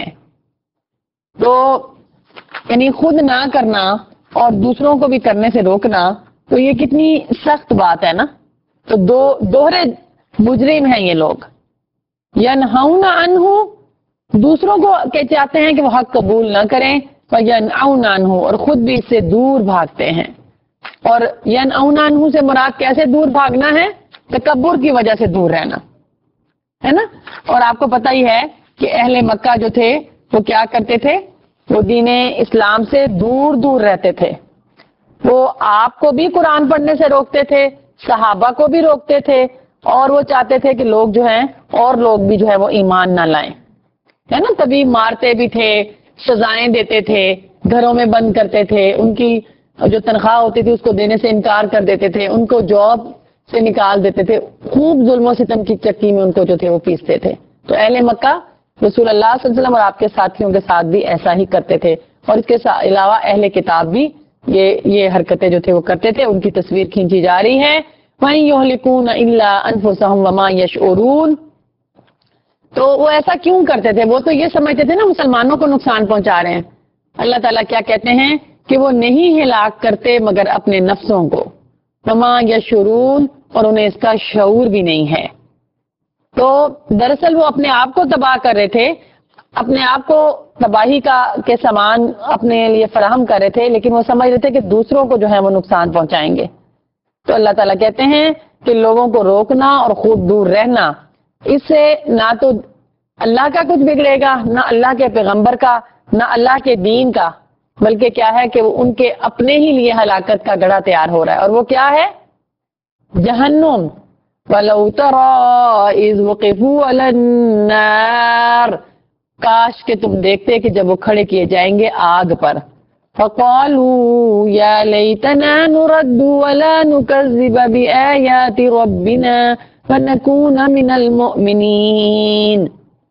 تو یعنی خود نہ کرنا اور دوسروں کو بھی کرنے سے روکنا، تو یہ کتنی سخت بات ہے نا. تو دو دوہرے مجرم ہیں یہ لوگ. ینہون عنہ، دوسروں کو کہ چاہتے ہیں کہ وہ حق قبول نہ کریں، وینأون عنہ، اور خود بھی اس سے دور بھاگتے ہیں. اور ینأون عنہ سے مراد کیسے دور بھاگنا ہے؟ تکبر کی وجہ سے دور رہنا ہے نا. اور آپ کو پتہ ہی ہے کہ اہل مکہ جو تھے وہ کیا کرتے تھے؟ وہ دین اسلام سے دور دور رہتے تھے. وہ آپ کو بھی قرآن پڑھنے سے روکتے تھے، صحابہ کو بھی روکتے تھے، اور وہ چاہتے تھے کہ لوگ جو ہیں اور لوگ بھی جو ہے وہ ایمان نہ لائیں ہے نا. تبھی مارتے بھی تھے، سزائیں دیتے تھے، گھروں میں بند کرتے تھے، ان کی جو تنخواہ ہوتی تھی اس کو دینے سے انکار کر دیتے تھے، ان کو جاب سے نکال دیتے تھے، خوب ظلم و ستم کی چکی میں ان کو جو تھے وہ پیستے تھے. تو اہل مکہ رسول اللہ صلی اللہ علیہ وسلم اور آپ کے ساتھیوں کے ساتھ بھی ایسا ہی کرتے تھے. اور اس کے علاوہ اہل کتاب بھی یہ یہ حرکتیں جو تھے وہ کرتے تھے. ان کی تصویر کھینچی جا رہی ہے. وَإِن يُهْلِكُونَ إِلَّا أَنفُسَهُمْ وَمَا يَشْعُرُونَ. تو وہ ایسا کیوں کرتے تھے؟ وہ تو یہ سمجھتے تھے نا مسلمانوں کو نقصان پہنچا رہے ہیں. اللہ تعالیٰ کیا کہتے ہیں کہ وہ نہیں ہلاک کرتے مگر اپنے نفسوں کو. وَمَا يَشْعُرُونَ، اور انہیں اس کا شعور بھی نہیں ہے. تو دراصل وہ اپنے آپ کو تباہ کر رہے تھے، اپنے آپ کو تباہی کا کے سامان اپنے لیے فراہم کر رہے تھے، لیکن وہ سمجھ رہے تھے کہ دوسروں کو جو ہے وہ نقصان پہنچائیں گے. تو اللہ تعالیٰ کہتے ہیں کہ لوگوں کو روکنا اور خود دور رہنا، اس سے نہ تو اللہ کا کچھ بگڑے گا، نہ اللہ کے پیغمبر کا، نہ اللہ کے دین کا، بلکہ کیا ہے کہ وہ ان کے اپنے ہی لیے ہلاکت کا گڑھا تیار ہو رہا ہے. اور وہ کیا ہے؟ جہنم. وَلَوْ تَرَىٰ إِذْ وُقِفُوا عَلَى النَّارِ، کاش کہ تم دیکھتے کہ جب وہ کھڑے کیے جائیں گے آگ پر. فَقَالُوا يَا لَيْتَنَا نُرَدُّ وَلَا نُكَذِّبَ بِآيَاتِ رَبِّنَا وَنَكُونَ مِنَ الْمُؤْمِنِينَ.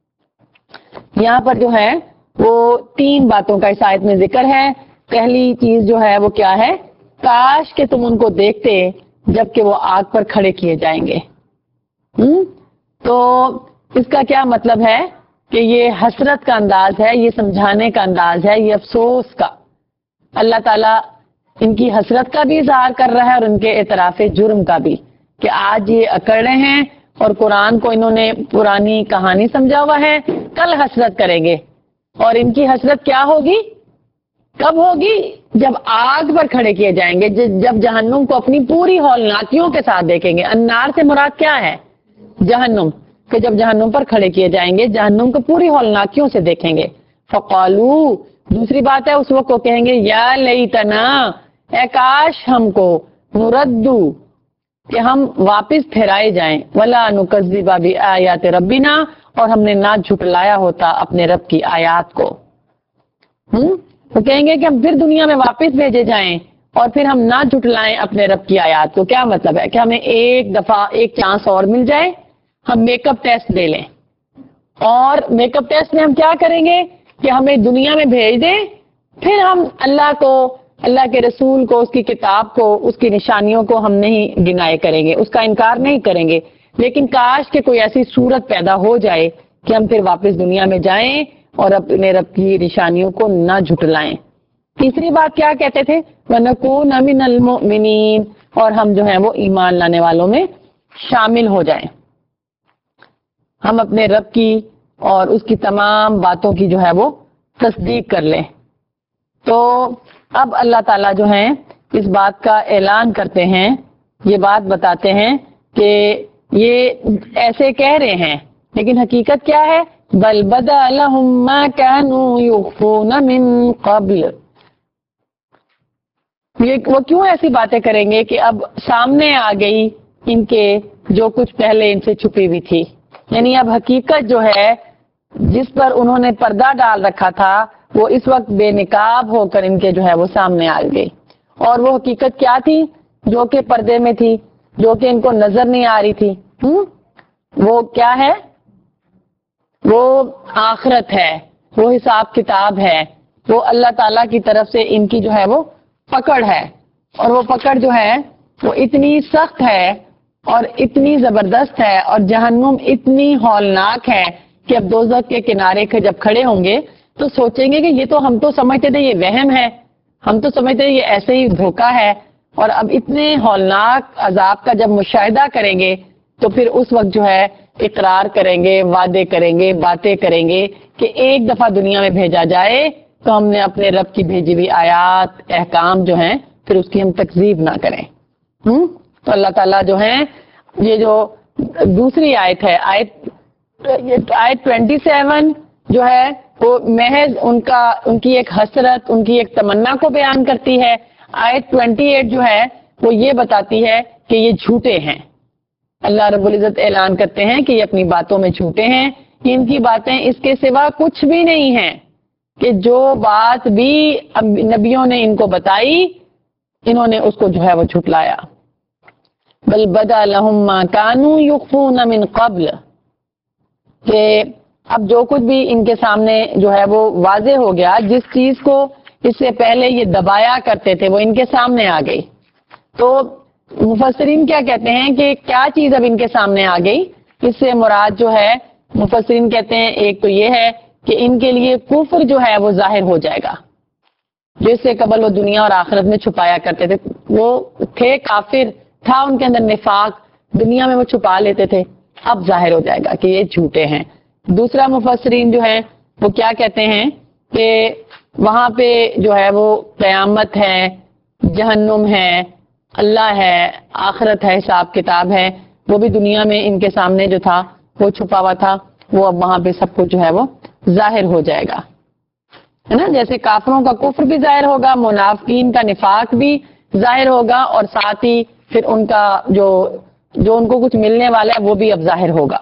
یہاں پر جو ہے وہ تین باتوں کا اس آیت میں ذکر ہے. پہلی چیز جو ہے وہ کیا ہے؟ کاش کہ تم ان کو دیکھتے جبکہ وہ آگ پر کھڑے کیے جائیں گے. ہم؟ تو اس کا کیا مطلب ہے کہ یہ حسرت کا انداز ہے، یہ سمجھانے کا انداز ہے، یہ افسوس کا. اللہ تعالیٰ ان کی حسرت کا بھی اظہار کر رہا ہے اور ان کے اعتراف جرم کا بھی، کہ آج یہ اکڑ رہے ہیں اور قرآن کو انہوں نے پرانی کہانی سمجھا ہوا ہے، کل حسرت کریں گے. اور ان کی حسرت کیا ہوگی؟ کب ہوگی؟ جب آگ پر کھڑے کیے جائیں گے، جب جہنم کو اپنی پوری ہولناکیوں کے ساتھ دیکھیں گے. النار سے مراد کیا ہے؟ جہنم. کہ جب جہنم پر کھڑے کیے جائیں گے، جہنم کو پوری ہولناکیوں سے دیکھیں گے. فقالو، دوسری بات ہے اس وقت کو کہیں گے یا لیتنا، اے کاش ہم کو، نردو، کہ ہم واپس پھرائے جائیں، ولا نکذب بآیات ربنا، اور ہم نے نہ جھٹلایا ہوتا اپنے رب کی آیات کو. ہم وہ کہیں گے کہ ہم پھر دنیا میں واپس بھیجے جائیں اور پھر ہم نہ جھٹلائیں اپنے رب کی آیات کو. کیا مطلب ہے؟ کہ ہمیں ایک دفعہ ایک چانس اور مل جائے، ہم میک اپ ٹیسٹ دے لیں، اور میک اپ ٹیسٹ میں ہم کیا کریں گے کہ ہمیں دنیا میں بھیج دیں، پھر ہم اللہ کو، اللہ کے رسول کو، اس کی کتاب کو، اس کی نشانیوں کو ہم نہیں ڈینائی کریں گے، اس کا انکار نہیں کریں گے. لیکن کاش کہ کوئی ایسی صورت پیدا ہو جائے کہ ہم پھر واپس دنیا میں جائیں اور اپنے رب کی نشانیوں کو نہ جھٹلائیں. تیسری بات کیا کہتے تھے؟ وَنَكُونَ مِنَ الْمُؤْمِنِينَ، اور ہم جو ہیں وہ ایمان لانے والوں میں شامل ہو جائیں، ہم اپنے رب کی اور اس کی تمام باتوں کی جو ہے وہ تصدیق کر لیں. تو اب اللہ تعالیٰ جو ہیں اس بات کا اعلان کرتے ہیں، یہ بات بتاتے ہیں کہ یہ ایسے کہہ رہے ہیں لیکن حقیقت کیا ہے؟ بل بدا لہم ما كانوا یخفون من قبل. یہ وہ کیوں ایسی باتیں کریں گے کہ اب سامنے آ گئی ان کے جو کچھ پہلے ان سے چھپی ہوئی تھی. یعنی اب حقیقت جو ہے جس پر انہوں نے پردہ ڈال رکھا تھا وہ اس وقت بے نقاب ہو کر ان کے جو ہے وہ سامنے آ گئی. اور وہ حقیقت کیا تھی جو کہ پردے میں تھی، جو کہ ان کو نظر نہیں آ رہی تھی؟ ہم؟ وہ کیا ہے؟ وہ آخرت ہے، وہ حساب کتاب ہے، وہ اللہ تعالیٰ کی طرف سے ان کی جو ہے وہ پکڑ ہے. اور وہ پکڑ جو ہے وہ اتنی سخت ہے اور اتنی زبردست ہے اور جہنم اتنی ہولناک ہے کہ اب دوزخ کے کنارے کے جب کھڑے ہوں گے تو سوچیں گے کہ یہ تو ہم تو سمجھتے تھے یہ وہم ہے، ہم تو سمجھتے تھے یہ ایسے ہی دھوکا ہے. اور اب اتنے ہولناک عذاب کا جب مشاہدہ کریں گے تو پھر اس وقت جو ہے اقرار کریں گے، وعدے کریں گے، باتیں کریں گے کہ ایک دفعہ دنیا میں بھیجا جائے تو ہم نے اپنے رب کی بھیجی ہوئی آیات احکام جو ہیں پھر اس کی ہم تکذیب نہ کریں. ہم؟ تو اللہ تعالیٰ جو ہے یہ جو دوسری آیت ہے، آیت آیت ٹوینٹی سیون جو ہے وہ محض ان کا ان کی ایک حسرت، ان کی ایک تمنا کو بیان کرتی ہے. آیت ٹوینٹی ایٹ جو ہے وہ یہ بتاتی ہے کہ یہ جھوٹے ہیں. اللہ رب العزت اعلان کرتے ہیں کہ یہ اپنی باتوں میں جھوٹے ہیں، ان کی باتیں اس کے سوا کچھ بھی نہیں ہیں کہ جو بات بھی نبیوں نے ان کو بتائی انہوں نے اس کو جو ہے وہ جھٹلایا. بل بدا لہم ما کانوا یخفون من قبل، کہ اب جو کچھ بھی ان کے سامنے جو ہے وہ واضح ہو گیا، جس چیز کو اس سے پہلے یہ دبایا کرتے تھے وہ ان کے سامنے آ گئی. تو مفسرین کیا کہتے ہیں کہ کیا چیز اب ان کے سامنے آ گئی؟ اس سے مراد جو ہے مفسرین کہتے ہیں ایک تو یہ ہے کہ ان کے لیے کفر جو ہے وہ ظاہر ہو جائے گا، جس سے قبل وہ دنیا اور آخرت میں چھپایا کرتے تھے. وہ تھے کافر، تھا ان کے اندر نفاق، دنیا میں وہ چھپا لیتے تھے، اب ظاہر ہو جائے گا کہ یہ جھوٹے ہیں. دوسرا مفسرین جو ہے وہ کیا کہتے ہیں کہ وہاں پہ جو ہے وہ قیامت ہے، جہنم ہے، اللہ ہے، آخرت ہے، حساب کتاب ہے. وہ بھی دنیا میں ان کے سامنے جو تھا وہ چھپا ہوا تھا، وہ اب وہاں پہ سب کچھ جو ہے وہ ظاہر ہو جائے گا، ہے نا. جیسے کافروں کا کفر بھی ظاہر ہوگا، منافقین کا نفاق بھی ظاہر ہوگا، اور ساتھ ہی پھر ان کا جو جو ان کو کچھ ملنے والا ہے وہ بھی اب ظاہر ہوگا.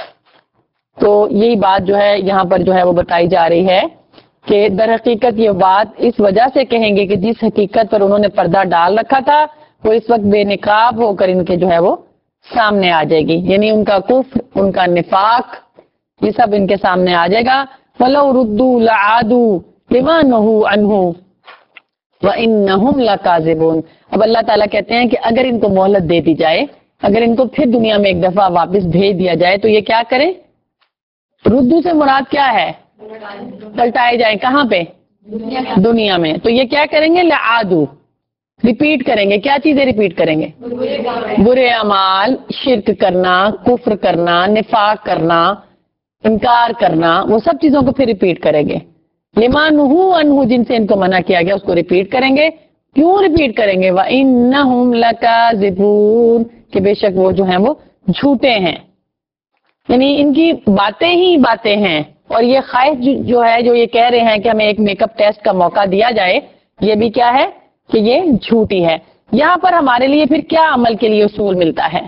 تو یہی بات جو ہے یہاں پر جو ہے وہ بتائی جا رہی ہے کہ در حقیقت یہ بات اس وجہ سے کہیں گے کہ جس حقیقت پر انہوں نے پردہ ڈال رکھا تھا وہ اس وقت بے نقاب ہو کر ان کے جو ہے وہ سامنے آ جائے گی. یعنی ان کا کفر، ان کا نفاق، یہ سب ان کے سامنے آ جائے گا. وَلَوْ رُدُّوا لَعَادُوا لِمَا نُهُوا عَنْهُ وَإِنَّهُمْ لَكَاذِبُونَ. اب اللہ تعالیٰ کہتے ہیں کہ اگر ان کو مہلت دے دی جائے، اگر ان کو پھر دنیا میں ایک دفعہ واپس بھیج دیا جائے تو یہ کیا کریں؟ ردو سے مراد کیا ہے؟ پلٹائے جائیں. کہاں پہ؟ دنیا میں. تو یہ کیا کریں گے؟ لعادو، ریپیٹ کریں گے. کیا چیزیں ریپیٹ کریں گے؟ برے اعمال، شرک کرنا، کفر کرنا، نفاق کرنا، انکار کرنا، وہ سب چیزوں کو پھر ریپیٹ کریں گے. لما نہو عنہ، جن سے ان کو منع کیا گیا اس کو ریپیٹ کریں گے. کیوں ریپیٹ کریں گے؟ وَإِنَّهُمْ لَكَاذِبُونَ، کہ بے شک وہ جو ہیں وہ جھوٹے ہیں. یعنی ان کی باتیں ہی باتیں ہیں. اور یہ خواہش جو ہے جو یہ کہہ رہے ہیں کہ ہمیں ایک میک اپ ٹیسٹ کا موقع دیا جائے، یہ بھی کیا ہے کہ یہ جھوٹی ہے. یہاں پر ہمارے لیے پھر کیا عمل کے لیے اصول ملتا ہے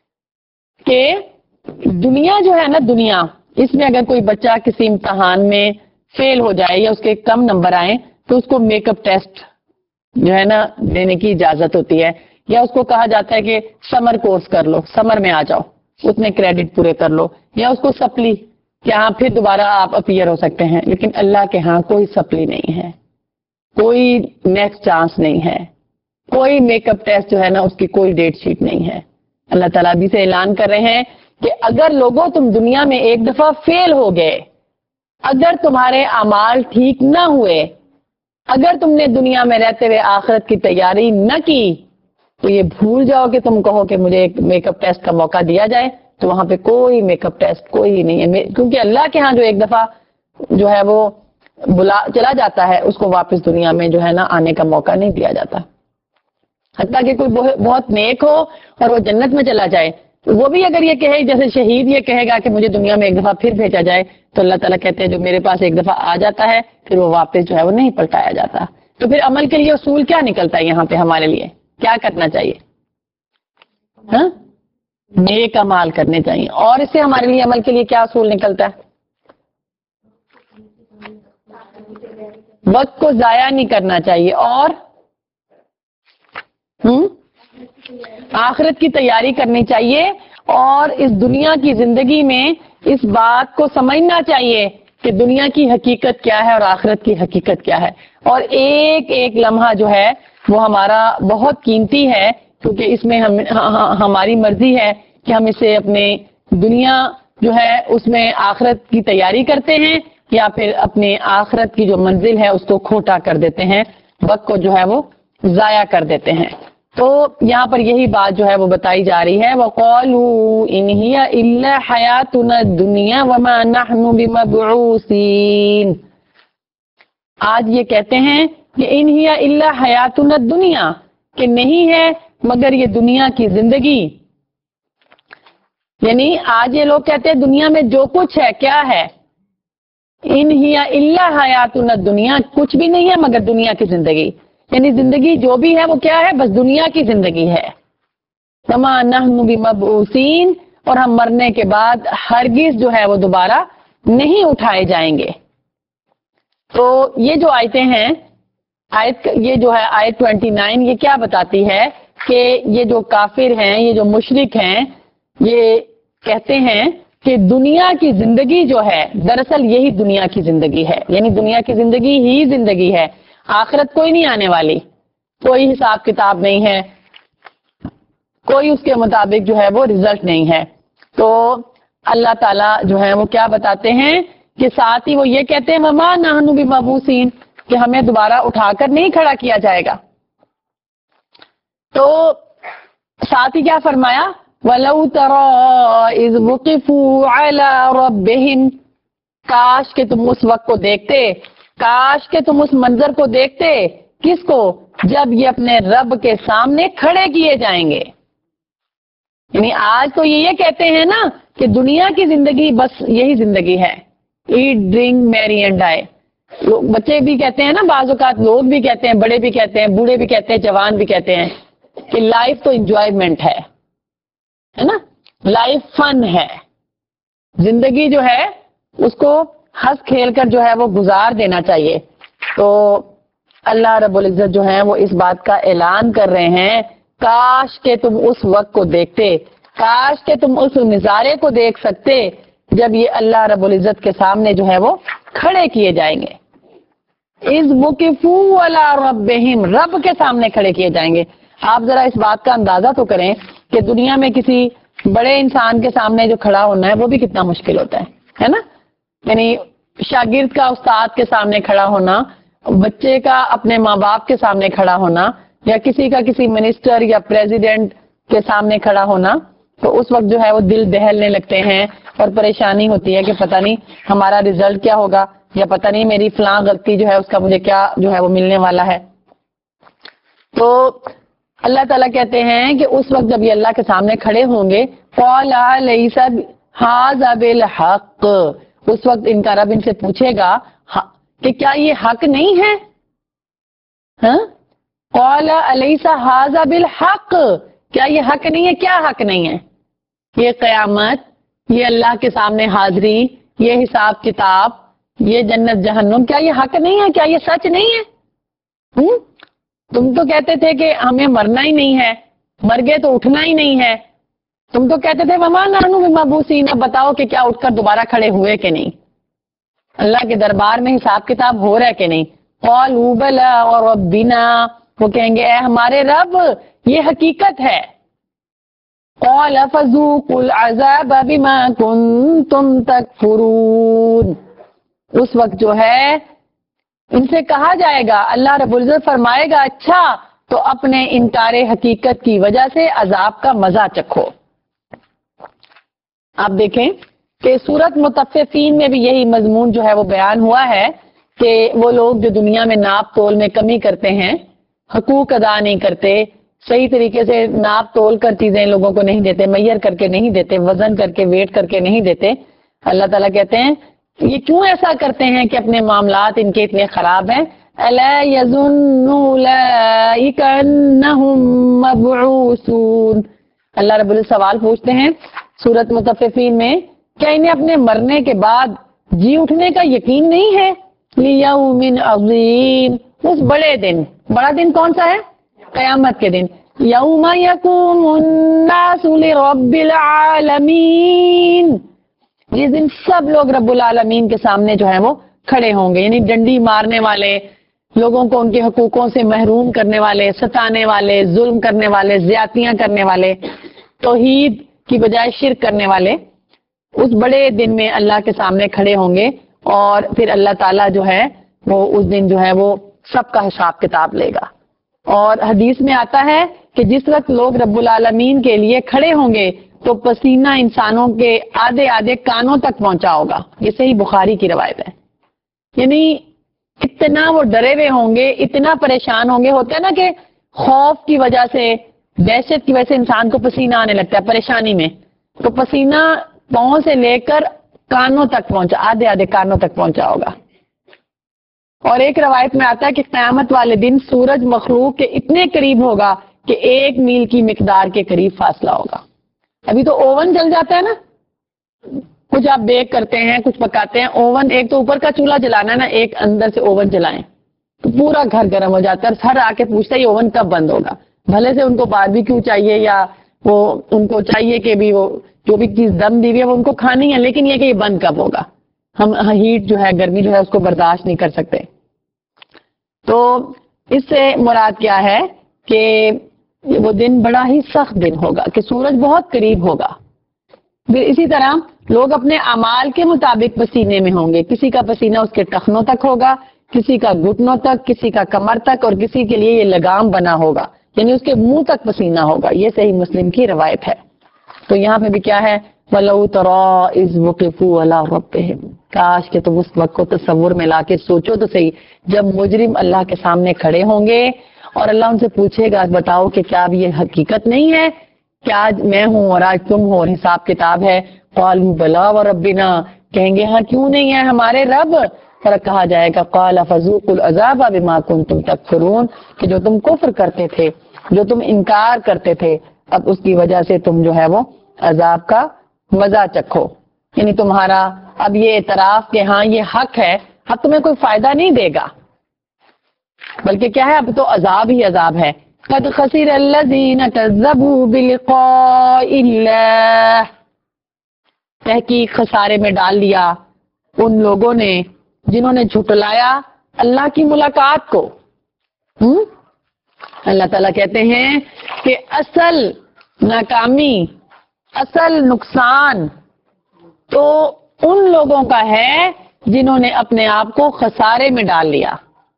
کہ دنیا جو ہے نا، دنیا اس میں اگر کوئی بچہ کسی امتحان میں فیل ہو جائے یا اس کے کم نمبر آئیں تو اس کو میک اپ ٹیسٹ جو ہے نا دینے کی اجازت ہوتی ہے، یا اس کو کہا جاتا ہے کہ سمر کورس کر لو، سمر میں آ جاؤ، اس میں کریڈٹ پورے کر لو، یا اس کو سپلی کہ ہاں پھر دوبارہ آپ اپیئر ہو سکتے ہیں. لیکن اللہ کے ہاں کوئی سپلی نہیں ہے، کوئی نیکسٹ چانس نہیں ہے، کوئی میک اپ ٹیسٹ جو ہے نا اس کی کوئی ڈیٹ شیٹ نہیں ہے. اللہ تعالیٰ بھی سے اعلان کر رہے ہیں کہ اگر لوگوں تم دنیا میں ایک دفعہ فیل ہو گئے، اگر تمہارے اعمال ٹھیک نہ ہوئے، اگر تم نے دنیا میں رہتے ہوئے آخرت کی تیاری نہ کی، تو یہ بھول جاؤ کہ تم کہو کہ مجھے ایک میک اپ ٹیسٹ کا موقع دیا جائے. تو وہاں پہ کوئی میک اپ ٹیسٹ کوئی نہیں ہے، کیونکہ اللہ کے ہاں جو ایک دفعہ جو ہے وہ بلا چلا جاتا ہے اس کو واپس دنیا میں جو ہے نا آنے کا موقع نہیں دیا جاتا. حتیٰ کہ کوئی بہت نیک ہو اور وہ جنت میں چلا جائے وہ بھی اگر یہ کہے جیسے شہید یہ کہے گا کہ مجھے دنیا میں ایک دفعہ پھر بھیجا جائے تو اللہ تعالیٰ کہتے ہیں جو میرے پاس ایک دفعہ آ جاتا ہے پھر وہ واپس جو ہے وہ نہیں پلٹایا جاتا. تو پھر عمل کے لیے اصول کیا نکلتا ہے یہاں پہ ہمارے لیے؟ کیا کرنا چاہیے؟ ہاں نیک اعمال کرنے چاہیے. اور اس سے ہمارے لیے عمل کے لیے کیا اصول نکلتا ہے؟ وقت کو ضائع نہیں کرنا چاہیے اور ہم آخرت کی تیاری کرنی چاہیے اور اس دنیا کی زندگی میں اس بات کو سمجھنا چاہیے کہ دنیا کی حقیقت کیا ہے اور آخرت کی حقیقت کیا ہے. اور ایک ایک لمحہ جو ہے وہ ہمارا بہت قیمتی ہے کیونکہ اس میں ہم ہماری مرضی ہے کہ ہم اسے اپنے دنیا جو ہے اس میں آخرت کی تیاری کرتے ہیں یا پھر اپنے آخرت کی جو منزل ہے اس کو کھوٹا کر دیتے ہیں, وقت کو جو ہے وہ ضائع کر دیتے ہیں. تو یہاں پر یہی بات جو ہے وہ بتائی جا رہی ہے وَقَالُوا إِنْ هِيَ إِلَّا حَيَاتُنَا الدُّنْيَا وَمَا نَحْنُ بِمَبْعُوثِينَ. آج یہ کہتے ہیں کہ إِنْ هِيَ إِلَّا حَيَاتُنَا الدُّنْيَا کہ نہیں ہے مگر یہ دنیا کی زندگی. یعنی آج یہ لوگ کہتے ہیں دنیا میں جو کچھ ہے کیا ہے؟ إِنْ هِيَ إِلَّا حَيَاتُنَا الدُّنْيَا کچھ بھی نہیں ہے مگر دنیا کی زندگی. یعنی زندگی جو بھی ہے وہ کیا ہے؟ بس دنیا کی زندگی ہے. وَمَا نَحْنُ بِمَبْعُوثِينَ اور ہم مرنے کے بعد ہرگز جو ہے وہ دوبارہ نہیں اٹھائے جائیں گے. تو یہ جو آیتیں ہیں آیت یہ جو ہے آیت انیس یہ کیا بتاتی ہے کہ یہ جو کافر ہیں یہ جو مشرک ہیں یہ کہتے ہیں کہ دنیا کی زندگی جو ہے دراصل یہی دنیا کی زندگی ہے. یعنی دنیا کی زندگی ہی زندگی ہے, آخرت کوئی نہیں آنے والی, کوئی حساب کتاب نہیں ہے, کوئی اس کے مطابق جو ہے وہ رزلٹ نہیں ہے. تو اللہ تعالیٰ جو ہے وہ کیا بتاتے ہیں کہ ساتھ ہی وہ یہ کہتے ہیں وَمَا نَحْنُ بِمَبْعُوثِينَ کہ ہمیں دوبارہ اٹھا کر نہیں کھڑا کیا جائے گا. تو ساتھ ہی کیا فرمایا وَلَوْ تَرَىٰ إِذْ وُقِفُوا عَلَىٰ رَبِّهِمْ کاش کہ تم اس وقت کو دیکھتے, کاش کہ تم اس منظر کو دیکھتے. کس کو؟ جب یہ اپنے رب کے سامنے کھڑے کیے جائیں گے. یعنی آج تو یہ کہتے ہیں نا کہ دنیا کی زندگی بس یہی زندگی ہے, eat drink merry and die. بچے بھی کہتے ہیں نا, بعض اوقات لوگ بھی کہتے ہیں, بڑے بھی کہتے ہیں, بوڑھے بھی کہتے ہیں, جوان بھی کہتے ہیں کہ لائف تو انجوائمنٹ ہے ہے نا, لائف فن ہے, زندگی جو ہے اس کو ہنس کھیل کر جو ہے وہ گزار دینا چاہیے. تو اللہ رب العزت جو ہے وہ اس بات کا اعلان کر رہے ہیں کاش کہ تم اس وقت کو دیکھتے, کاش کہ تم اس نظارے کو دیکھ سکتے جب یہ اللہ رب العزت کے سامنے جو ہے وہ کھڑے کیے جائیں گے. اِذْ وُقِفُوا عَلَىٰ رَبِّهِمْ رب کے سامنے کھڑے کیے جائیں گے. آپ ذرا اس بات کا اندازہ تو کریں کہ دنیا میں کسی بڑے انسان کے سامنے جو کھڑا ہونا ہے وہ بھی کتنا مشکل ہوتا ہے ہے نا. یعنی شاگرد کا استاد کے سامنے کھڑا ہونا, بچے کا اپنے ماں باپ کے سامنے کھڑا ہونا, یا کسی کا کسی منسٹر یا پریزیڈنٹ کے سامنے کھڑا ہونا, تو اس وقت جو ہے وہ دل دہلنے لگتے ہیں اور پریشانی ہوتی ہے کہ پتہ نہیں ہمارا رزلٹ کیا ہوگا, یا پتہ نہیں میری فلاں غلطی جو ہے اس کا مجھے کیا جو ہے وہ ملنے والا ہے. تو اللہ تعالیٰ کہتے ہیں کہ اس وقت جب یہ اللہ کے سامنے کھڑے ہوں گے قَالَ لَيْسَ هَٰذَا بِالْحَقِّ اس وقت ان کا رب ان سے پوچھے گا کہ کیا یہ حق نہیں ہے. ہاں قَالَ أَلَيْسَ هَٰذَا بِالْحَقِّ کیا یہ حق نہیں ہے؟ کیا حق نہیں ہے؟ یہ قیامت, یہ اللہ کے سامنے حاضری, یہ حساب کتاب, یہ جنت جہنم, کیا یہ حق نہیں ہے؟ کیا یہ سچ نہیں ہے؟ ہم؟ تم تو کہتے تھے کہ ہمیں مرنا ہی نہیں ہے, مر گئے تو اٹھنا ہی نہیں ہے. تم تو کہتے تھے وَمَا نَحْنُ بِمَبْعُوثِينَ اب بتاؤ کہ کیا اٹھ کر دوبارہ کھڑے ہوئے کہ نہیں, اللہ کے دربار میں حساب کتاب ہو رہا ہے کہ نہیں. قَالُوا بَلَىٰ وَرَبِّنَا وہ کہیں گے اے ہمارے رب یہ حقیقت ہے. قَالَ فَذُوقُوا الْعَذَابَ بِمَا كُنتُمْ تَكْفُرُونَ اس وقت جو ہے ان سے کہا جائے گا, اللہ رب العزت فرمائے گا اچھا تو اپنے انکار حقیقت کی وجہ سے عذاب کا مزہ چکھو. آپ دیکھیں کہ سورت مطففین میں بھی یہی مضمون جو ہے وہ بیان ہوا ہے کہ وہ لوگ جو دنیا میں ناپ تول میں کمی کرتے ہیں, حقوق ادا نہیں کرتے, صحیح طریقے سے ناپ تول کر چیزیں لوگوں کو نہیں دیتے, میئر کر کے نہیں دیتے, وزن کر کے ویٹ کر کے نہیں دیتے. اللہ تعالیٰ کہتے ہیں یہ کیوں ایسا کرتے ہیں کہ اپنے معاملات ان کے اتنے خراب ہیں. الا یظن اولئک انہم مبعوثون, اللہ رب العزت سوال پوچھتے ہیں سورۃ مطففین میں, کیا انہیں اپنے مرنے کے بعد جی اٹھنے کا یقین نہیں ہے؟ لیوم عظیم, اس بڑے دن, بڑا دن کون سا ہے؟ قیامت کے دن. یوم یقوم الناس لرب العالمین, جس دن سب لوگ رب العالمین کے سامنے جو ہے وہ کھڑے ہوں گے, یعنی ڈنڈی مارنے والے, لوگوں کو ان کے حقوقوں سے محروم کرنے والے, ستانے والے, ظلم کرنے والے, زیادتیاں کرنے والے, توحید کی بجائے شرک کرنے والے, اس بڑے دن میں اللہ کے سامنے کھڑے ہوں گے. اور پھر اللہ تعالیٰ جو ہے وہ اس دن جو ہے وہ سب کا حساب کتاب لے گا. اور حدیث میں آتا ہے کہ جس وقت لوگ رب العالمین کے لیے کھڑے ہوں گے تو پسینہ انسانوں کے آدھے آدھے کانوں تک پہنچا ہوگا. یہ صحیح بخاری کی روایت ہے. یعنی اتنا وہ ڈرے ہوئے ہوں گے, اتنا پریشان ہوں گے. ہوتا ہے نا کہ خوف کی وجہ سے, دہشت کی وجہ سے انسان کو پسینہ آنے لگتا ہے پریشانی میں, تو پسینہ پاؤں سے لے کر کانوں تک پہنچا, آدھے آدھے کانوں تک پہنچا ہوگا. اور ایک روایت میں آتا ہے کہ قیامت والے دن سورج مخلوق کے اتنے قریب ہوگا کہ ایک میل کی مقدار کے قریب فاصلہ ہوگا. ابھی تو اوون جل جاتا ہے نا, کچھ آپ بیک کرتے ہیں, کچھ پکاتے ہیں, اوون ایک تو اوپر کا چولہا جلانا ہے نا, ایک اندر سے اوون جلائیں تو پورا گھر گرم ہو جاتا ہے. اور ہر آ کے پوچھتا ہے یہ اوون کب بند ہوگا. بھلے سے ان کو باربیکیو چاہیے یا وہ ان کو چاہیے کہ بھی وہ جو بھی چیز دم دی ہوئی ہے وہ ان کو کھانی ہے, لیکن یہ کہ یہ بند کب ہوگا. ہم ہیٹ جو ہے, گرمی جو ہے اس کو برداشت نہیں کر سکتے. تو اس سے مراد کیا ہے کہ وہ دن بڑا ہی سخت دن ہوگا کہ سورج بہت قریب ہوگا. پھر اسی طرح لوگ اپنے اعمال کے مطابق پسینے میں ہوں گے. کسی کا پسینہ اس کے ٹخنوں تک ہوگا, کسی کا گھٹنوں تک, کسی کا کمر تک, اور کسی کے لیے یہ لگام بنا ہوگا, یعنی اس کے منہ تک پسینہ ہوگا. یہ صحیح مسلم کی روایت ہے. تو یہاں پہ بھی کیا ہے, وَلَوْ تَرَىٰ إِذْ وُقِفُوا عَلَىٰ رَبِّهِمْ, کاش کہ تم اس وقت کو تصور میں لا کے سوچو تو صحیح, جب مجرم اللہ کے سامنے کھڑے ہوں گے اور اللہ ان سے پوچھے گا بتاؤ کہ کیا اب یہ حقیقت نہیں ہے کہ آج میں ہوں اور آج تم ہو اور حساب کتاب ہے. قَالُوا بَلَىٰ وَرَبِّنَا, کہیں گے ہاں کیوں نہیں ہے ہمارے رب. اور کہا جائے گا قَالَ فَذُوقُوا الْعَذَابَ بِمَا كُنتُمْ تَكْفُرُونَ, کہ جو تم کفر کرتے تھے, جو تم انکار کرتے تھے, اب اس کی وجہ سے تم جو ہے وہ عذاب کا مزہ چکھو. یعنی تمہارا اب یہ اعتراف کہ ہاں یہ حق ہے, اب تمہیں کوئی فائدہ نہیں دے گا, بلکہ کیا ہے اب تو عذاب ہی عذاب ہے. قد خسر الذین کذبوا بلقاء اللہ, تحقیق خسارے میں ڈال دیا ان لوگوں نے جنہوں نے جھٹلایا اللہ کی ملاقات کو. ہم؟ اللہ تعالیٰ کہتے ہیں کہ اصل ناکامی, اصل نقصان تو ان لوگوں کا ہے جنہوں نے اپنے آپ کو خسارے میں ڈال لیا.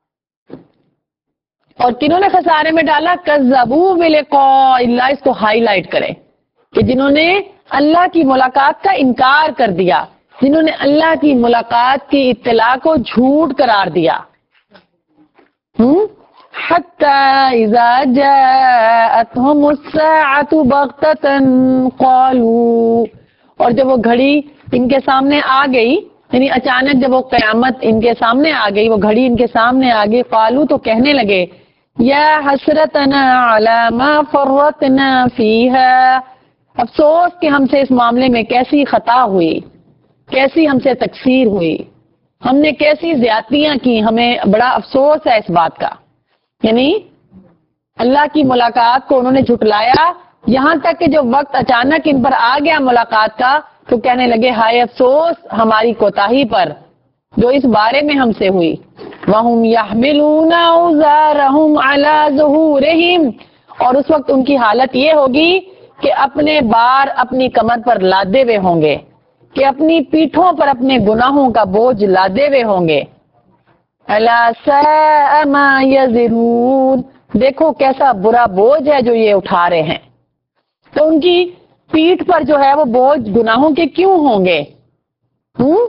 اور کنہوں نے خسارے میں ڈالا؟ کذبوا بلقاء اللہ, اس کو ہائی لائٹ کرے کہ جنہوں نے اللہ کی ملاقات کا انکار کر دیا, جنہوں نے اللہ کی ملاقات کی اطلاع کو جھوٹ قرار دیا. ہم حتی اذا جاءتهم الساعة بغتة قالوا, اور جب وہ گھڑی ان کے سامنے آ گئی, یعنی اچانک جب وہ قیامت ان کے سامنے آ گئی, وہ گھڑی ان کے سامنے آ گئی, قالوا تو کہنے لگے یا حسرتنا علی ما فرطنا فیہا, افسوس کہ ہم سے اس معاملے میں کیسی خطا ہوئی, کیسی ہم سے تقصیر ہوئی, ہم نے کیسی زیادتیاں کی, ہمیں بڑا افسوس ہے اس بات کا. یعنی اللہ کی ملاقات کو انہوں نے جھٹلایا, یہاں تک کہ جو وقت اچانک ان پر آ گیا ملاقات کا تو کہنے لگے ہائے افسوس ہماری کوتاہی پر جو اس بارے میں ہم سے ہوئی. وَهُمْ يَحْمِلُونَ أَوْزَارَهُمْ عَلَى ظُهُورِهِمْ, اور اس وقت ان کی حالت یہ ہوگی کہ اپنے بار اپنی کمر پر لادے ہوئے ہوں گے, کہ اپنی پیٹھوں پر اپنے گناہوں کا بوجھ لادے ہوئے ہوں گے. أَلَا سَاءَ مَا يَزِرُونَ, دیکھو کیسا برا بوجھ ہے جو یہ اٹھا رہے ہیں. تو ان کی پیٹھ پر جو ہے وہ بوجھ گناہوں کے کیوں ہوں گے؟ ہوں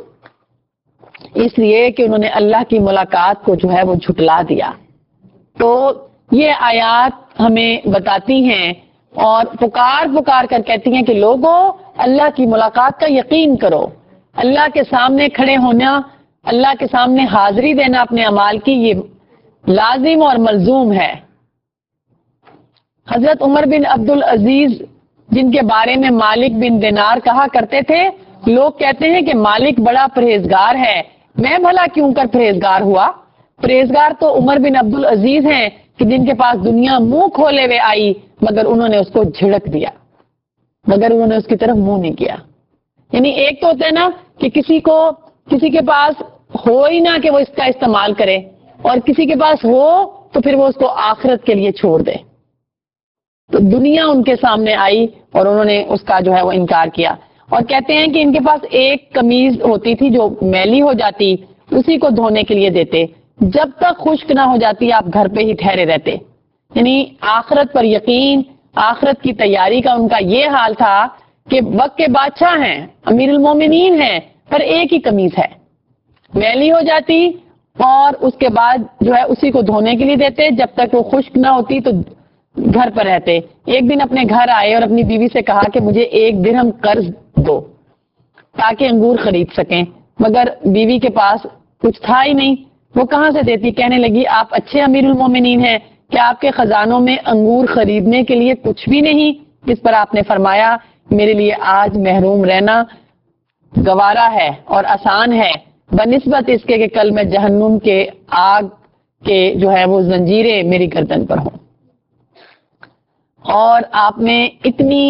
اس لیے کہ انہوں نے اللہ کی ملاقات کو جو ہے وہ جھٹلا دیا. تو یہ آیات ہمیں بتاتی ہیں اور پکار پکار کر کہتی ہیں کہ لوگوں اللہ کی ملاقات کا یقین کرو، اللہ کے سامنے کھڑے ہونا، اللہ کے سامنے حاضری دینا اپنے اعمال کی، یہ لازم اور ملزوم ہے۔ حضرت عمر بن عبد العزیز جن کے بارے میں مالک بن دینار کہا کرتے تھے، لوگ کہتے ہیں کہ مالک بڑا پرہیزگار ہے، میں بھلا کیوں کر پرہیزگار ہوا؟ پرہیزگار تو عمر بن عبد العزیز ہیں کہ جن کے پاس دنیا منہ کھولے ہوئے آئی مگر انہوں نے اس کو جھڑک دیا، مگر انہوں نے اس کی طرف منہ نہیں کیا۔ یعنی ایک تو ہوتا ہے نا کہ کسی کو کسی کے پاس ہو ہی نہ کہ وہ اس کا استعمال کرے، اور کسی کے پاس ہو تو پھر وہ اس کو آخرت کے لیے چھوڑ دے۔ تو دنیا ان کے سامنے آئی اور انہوں نے اس کا جو ہے وہ انکار کیا، اور کہتے ہیں کہ ان کے پاس ایک قمیض ہوتی تھی جو میلی ہو جاتی، اسی کو دھونے کے لیے دیتے، جب تک خشک نہ ہو جاتی آپ گھر پہ ہی ٹھہرے رہتے۔ یعنی آخرت پر یقین، آخرت کی تیاری کا ان کا یہ حال تھا کہ وقت کے بادشاہ ہیں، امیر المومنین ہیں، پر ایک ہی قمیض ہے، میلی ہو جاتی اور اس کے بعد جو ہے اسی کو دھونے کے لیے دیتے، جب تک وہ خشک نہ ہوتی تو گھر پر رہتے۔ ایک دن اپنے گھر آئے اور اپنی بیوی سے کہا کہ مجھے ایک درہم قرض دو تاکہ انگور خرید سکیں، مگر بیوی کے پاس کچھ تھا ہی نہیں، وہ کہاں سے دیتی؟ کہنے لگی آپ اچھے امیر المومنین ہیں، کیا آپ کے خزانوں میں انگور خریدنے کے لیے کچھ بھی نہیں؟ اس پر آپ نے فرمایا میرے لیے آج محروم رہنا گوارا ہے اور آسان ہے بنسبت اس کے کہ کل میں جہنم کے آگ کے جو ہے وہ زنجیریں میری گردن پر ہوں۔ اور آپ نے اتنی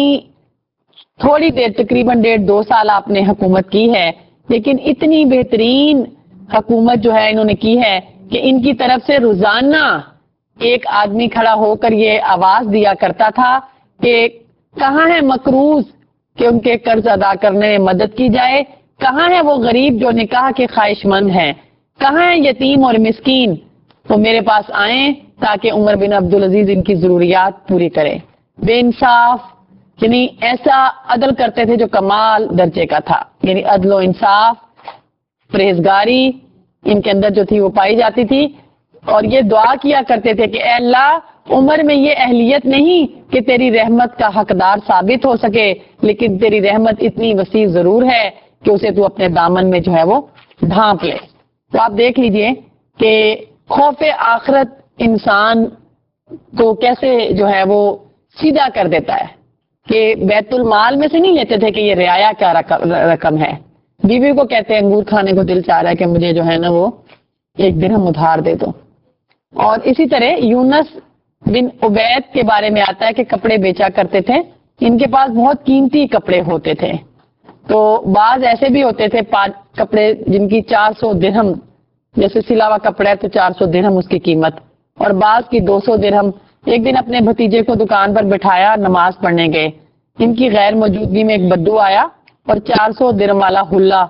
تھوڑی دیر، تقریباً ڈیڑھ دو سال آپ نے حکومت کی ہے، لیکن اتنی بہترین حکومت جو ہے انہوں نے کی ہے کہ ان کی طرف سے روزانہ ایک آدمی کھڑا ہو کر یہ آواز دیا کرتا تھا کہ کہاں ہے مقروض کہ ان کے قرض ادا کرنے میں مدد کی جائے، کہاں ہے وہ غریب جو نکاح کے خواہش مند ہیں، کہاں ہے یتیم اور مسکین، وہ میرے پاس آئیں تاکہ عمر بن عبد العزیز ان کی ضروریات پوری کرے۔ بے انصاف، یعنی ایسا عدل کرتے تھے جو کمال درجے کا تھا، یعنی عدل و انصاف، پرہیزگاری ان کے اندر جو تھی وہ پائی جاتی تھی، اور یہ دعا کیا کرتے تھے کہ اے اللہ عمر میں یہ اہلیت نہیں کہ تیری رحمت کا حقدار ثابت ہو سکے، لیکن تیری رحمت اتنی وسیع ضرور ہے کہ اسے تو اپنے دامن میں جو ہے وہ ڈھانپ لے۔ تو آپ دیکھ لیجئے کہ خوف آخرت انسان کو کیسے جو ہے وہ سیدھا کر دیتا ہے، کہ بیت المال میں سے نہیں لیتے تھے کہ یہ رعایا کیا رقم ہے۔ بیوی کو کہتے ہیں انگور کھانے کو دل چاہ رہا ہے کہ مجھے جو ہے نا وہ ایک درہم ادھار دے دو۔ اور اسی طرح یونس بن عبید کے بارے میں آتا ہے کہ کپڑے بیچا کرتے تھے، ان کے پاس بہت قیمتی کپڑے ہوتے تھے، تو بعض ایسے بھی ہوتے تھے کپڑے جن کی چار سو درہم، جیسے سلا ہوا کپڑا ہے تو چار سو درہم اس کی قیمت، اور بعض کی دو سو درہم۔ ایک دن اپنے بھتیجے کو دکان پر بٹھایا، نماز پڑھنے گئے، ان کی غیر موجودگی میں ایک بدو آیا اور چار سو درہم والا حلہ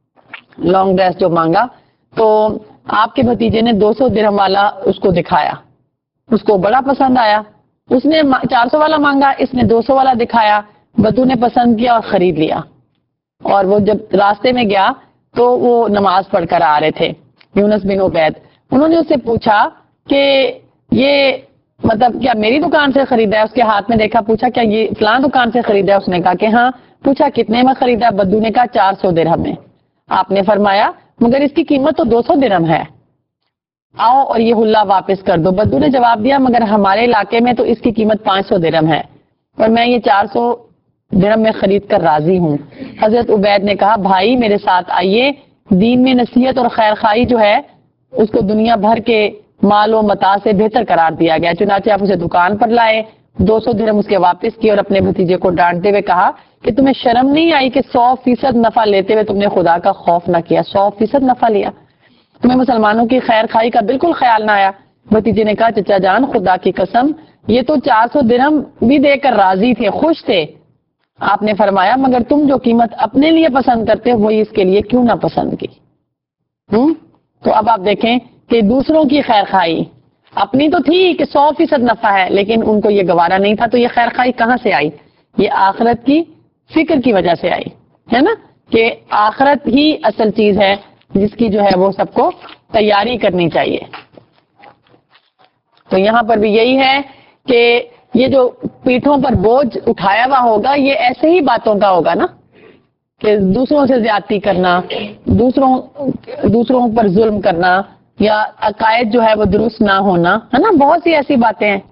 لانگ ڈریس جو مانگا، تو آپ کے بھتیجے نے دو سو درہم والا اس کو دکھایا، اس کو بڑا پسند آیا، اس نے چار سو والا مانگا، اس نے دو سو والا دکھایا، بدو نے پسند کیا اور خرید لیا۔ اور وہ جب راستے میں گیا تو وہ نماز پڑھ کر آ رہے تھے، یونس بن عبید، انہوں نے اس سے پوچھا کہ یہ مطلب کیا میری دکان سے خریدا ہے؟ اس کے ہاتھ میں دیکھا، پوچھا کیا یہ فلاں دکان سے خریدا ہے؟ اس نے کہا کہ ہاں۔ پوچھا کتنے میں خریدا؟ بدو نے کہا چار سو درہم میں۔ آپ نے فرمایا مگر اس کی قیمت تو دو سو درہم ہے، آؤ اور یہ حلہ واپس کر دو۔ بدو نے جواب دیا مگر ہمارے علاقے میں تو اس کی قیمت پانچ سو درہم ہے اور میں یہ چار سو درہم میں خرید کر راضی ہوں۔ حضرت عبید نے کہا بھائی میرے ساتھ آئیے، دین میں نصیحت اور خیر خواہی جو ہے اس کو دنیا بھر کے مال و متاع سے بہتر قرار دیا گیا۔ چنانچہ آپ اسے دکان پر لائے، دو سو درہم اس کے واپس کیے اور اپنے بھتیجے کو ڈانٹتے ہوئے کہا کہ تمہیں شرم نہیں آئی کہ سو فیصد نفع لیتے ہوئے تم نے خدا کا خوف نہ کیا؟ سو فیصد نفع لیا، تمہیں مسلمانوں کی خیر خواہی کا بالکل خیال نہ آیا۔ بھتیجے نے کہا چچا جان خدا کی قسم یہ تو چار سو درہم بھی دے کر راضی تھے، خوش تھے۔ آپ نے فرمایا مگر تم جو قیمت اپنے لیے پسند کرتے ہو وہی اس کے لیے کیوں نہ پسند کی؟ ہوں تو اب آپ دیکھیں کہ دوسروں کی خیر خواہی اپنی تو تھی کہ سو فیصد نفع ہے، لیکن ان کو یہ گوارا نہیں تھا، تو یہ خیر خواہی کہاں سے آئی؟ یہ آخرت کی فکر کی وجہ سے آئی ہے نا، کہ آخرت ہی اصل چیز ہے جس کی جو ہے وہ سب کو تیاری کرنی چاہیے۔ تو یہاں پر بھی یہی ہے کہ یہ جو پیٹھوں پر بوجھ اٹھایا ہوا ہوگا یہ ایسے ہی باتوں کا ہوگا نا، کہ دوسروں سے زیادتی کرنا، دوسروں دوسروں پر ظلم کرنا، یا عقائد جو ہے وہ درست نہ ہونا، ہے نا، بہت سی ایسی باتیں ہیں۔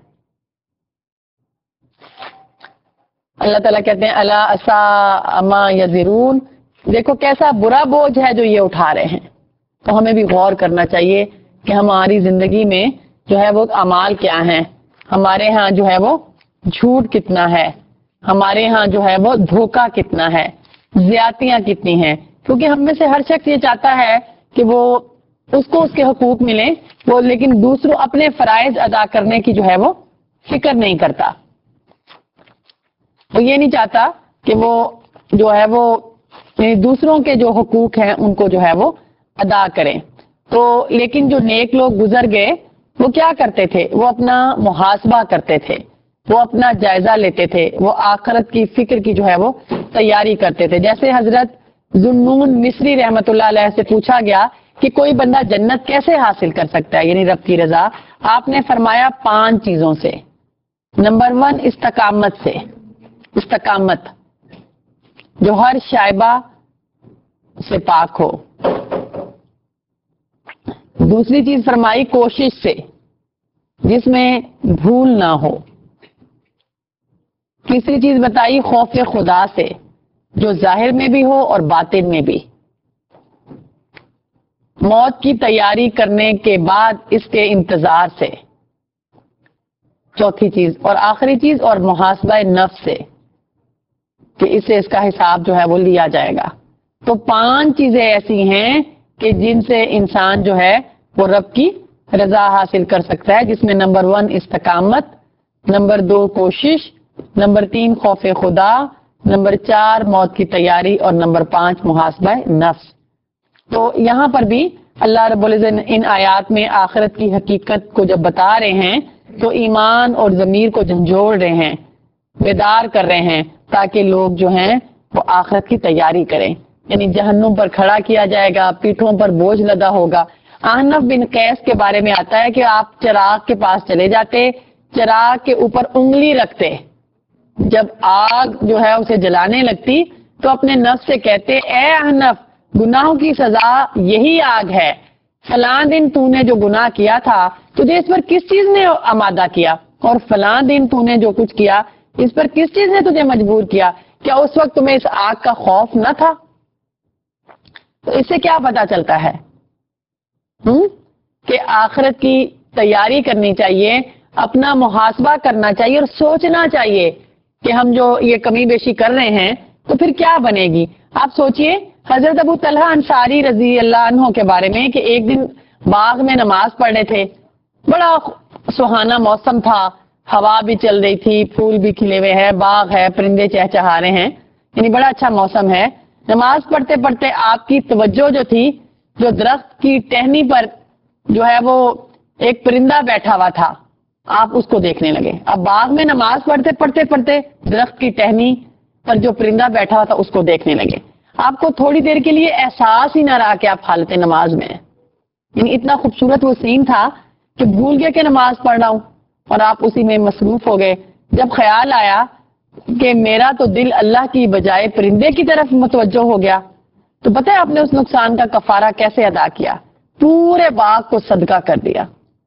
اللہ تعالیٰ کہتے ہیں الا اساء ما یزرون، دیکھو کیسا برا بوجھ ہے جو یہ اٹھا رہے ہیں۔ تو ہمیں بھی غور کرنا چاہیے کہ ہماری زندگی میں جو ہے وہ اعمال کیا ہیں، ہمارے ہاں جو ہے وہ جھوٹ کتنا ہے، ہمارے ہاں جو ہے وہ دھوکہ کتنا ہے، زیادتیاں کتنی ہیں، کیونکہ ہم میں سے ہر شخص یہ چاہتا ہے کہ وہ اس کو اس کے حقوق ملے، وہ لیکن دوسروں اپنے فرائض ادا کرنے کی جو ہے وہ فکر نہیں کرتا، وہ یہ نہیں چاہتا کہ وہ جو ہے وہ یعنی دوسروں کے جو حقوق ہیں ان کو جو ہے وہ ادا کریں۔ تو لیکن جو نیک لوگ گزر گئے وہ کیا کرتے تھے، وہ اپنا محاسبہ کرتے تھے، وہ اپنا جائزہ لیتے تھے، وہ آخرت کی فکر کی جو ہے وہ تیاری کرتے تھے۔ جیسے حضرت ذوالنون مصری رحمت اللہ علیہ سے پوچھا گیا کہ کوئی بندہ جنت کیسے حاصل کر سکتا ہے، یعنی رب کی رضا، آپ نے فرمایا پانچ چیزوں سے۔ نمبر ون، استقامت سے، استقامت جو ہر شائبہ سے پاک ہو۔ دوسری چیز فرمائی کوشش سے، جس میں بھول نہ ہو۔ تیسری چیز بتائی خوف خدا سے، جو ظاہر میں بھی ہو اور باطن میں بھی۔ موت کی تیاری کرنے کے بعد اس کے انتظار سے، چوتھی چیز، اور آخری چیز اور محاسبہ نفس سے، کہ اس سے اس کا حساب جو ہے وہ لیا جائے گا۔ تو پانچ چیزیں ایسی ہیں کہ جن سے انسان جو ہے وہ رب کی رضا حاصل کر سکتا ہے، جس میں نمبر ون استقامت، نمبر دو کوشش، نمبر تین خوف خدا، نمبر چار موت کی تیاری، اور نمبر پانچ محاسبہ نفس۔ تو یہاں پر بھی اللہ رب العزت ان آیات میں آخرت کی حقیقت کو جب بتا رہے ہیں تو ایمان اور ضمیر کو جھنجھوڑ رہے ہیں، بیدار کر رہے ہیں، تاکہ لوگ جو ہیں وہ آخرت کی تیاری کریں۔ یعنی جہنم پر کھڑا کیا جائے گا، پیٹھوں پر بوجھ لدا ہوگا۔ احنف بن قیس کے بارے میں آتا ہے کہ آپ چراغ کے پاس چلے جاتے، چراغ کے اوپر انگلی رکھتے، جب آگ جو ہے اسے جلانے لگتی تو اپنے نفس سے کہتے اے احنف، گناہوں کی سزا یہی آگ ہے، فلاں دن تو نے جو گناہ کیا تھا تجھے اس پر کس چیز نے آمادہ کیا، اور فلاں دن تو نے جو کچھ کیا اس پر کس چیز نے تجھے مجبور کیا، کیا اس وقت تمہیں اس آگ کا خوف نہ تھا؟ تو اس سے کیا پتا چلتا ہے ہم کہ آخرت کی تیاری کرنی چاہیے، اپنا محاسبہ کرنا چاہیے اور سوچنا چاہیے کہ ہم جو یہ کمی بیشی کر رہے ہیں تو پھر کیا بنے گی۔ آپ سوچئے حضرت ابو طلحہ انصاری رضی اللہ عنہ کے بارے میں کہ ایک دن باغ میں نماز پڑھ رہے تھے، بڑا سہانا موسم تھا، ہوا بھی چل رہی تھی، پھول بھی کھلے ہوئے ہیں، باغ ہے، پرندے چہچہا رہے ہیں، یعنی بڑا اچھا موسم ہے۔ نماز پڑھتے پڑھتے آپ کی توجہ جو تھی، جو درخت کی ٹہنی پر جو ہے وہ ایک پرندہ بیٹھا ہوا تھا، آپ اس کو دیکھنے لگے۔ اب باغ میں نماز پڑھتے پڑھتے پڑھتے درخت کی ٹہنی پر جو پرندہ بیٹھا ہوا تھا اس کو دیکھنے لگے۔ آپ کو تھوڑی دیر کے لیے احساس ہی نہ رہا کہ آپ حالت نماز میں ہیں، یعنی اتنا خوبصورت وہ سین تھا کہ بھول گئے کہ نماز پڑھ رہا ہوں اور آپ اسی میں مصروف ہو گئے۔ جب خیال آیا کہ میرا تو دل اللہ کی بجائے پرندے کی طرف متوجہ ہو گیا، تو پتہ ہے آپ نے اس نقصان کا کفارہ کیسے ادا کیا؟ پورے باغ کو صدقہ کر دیا،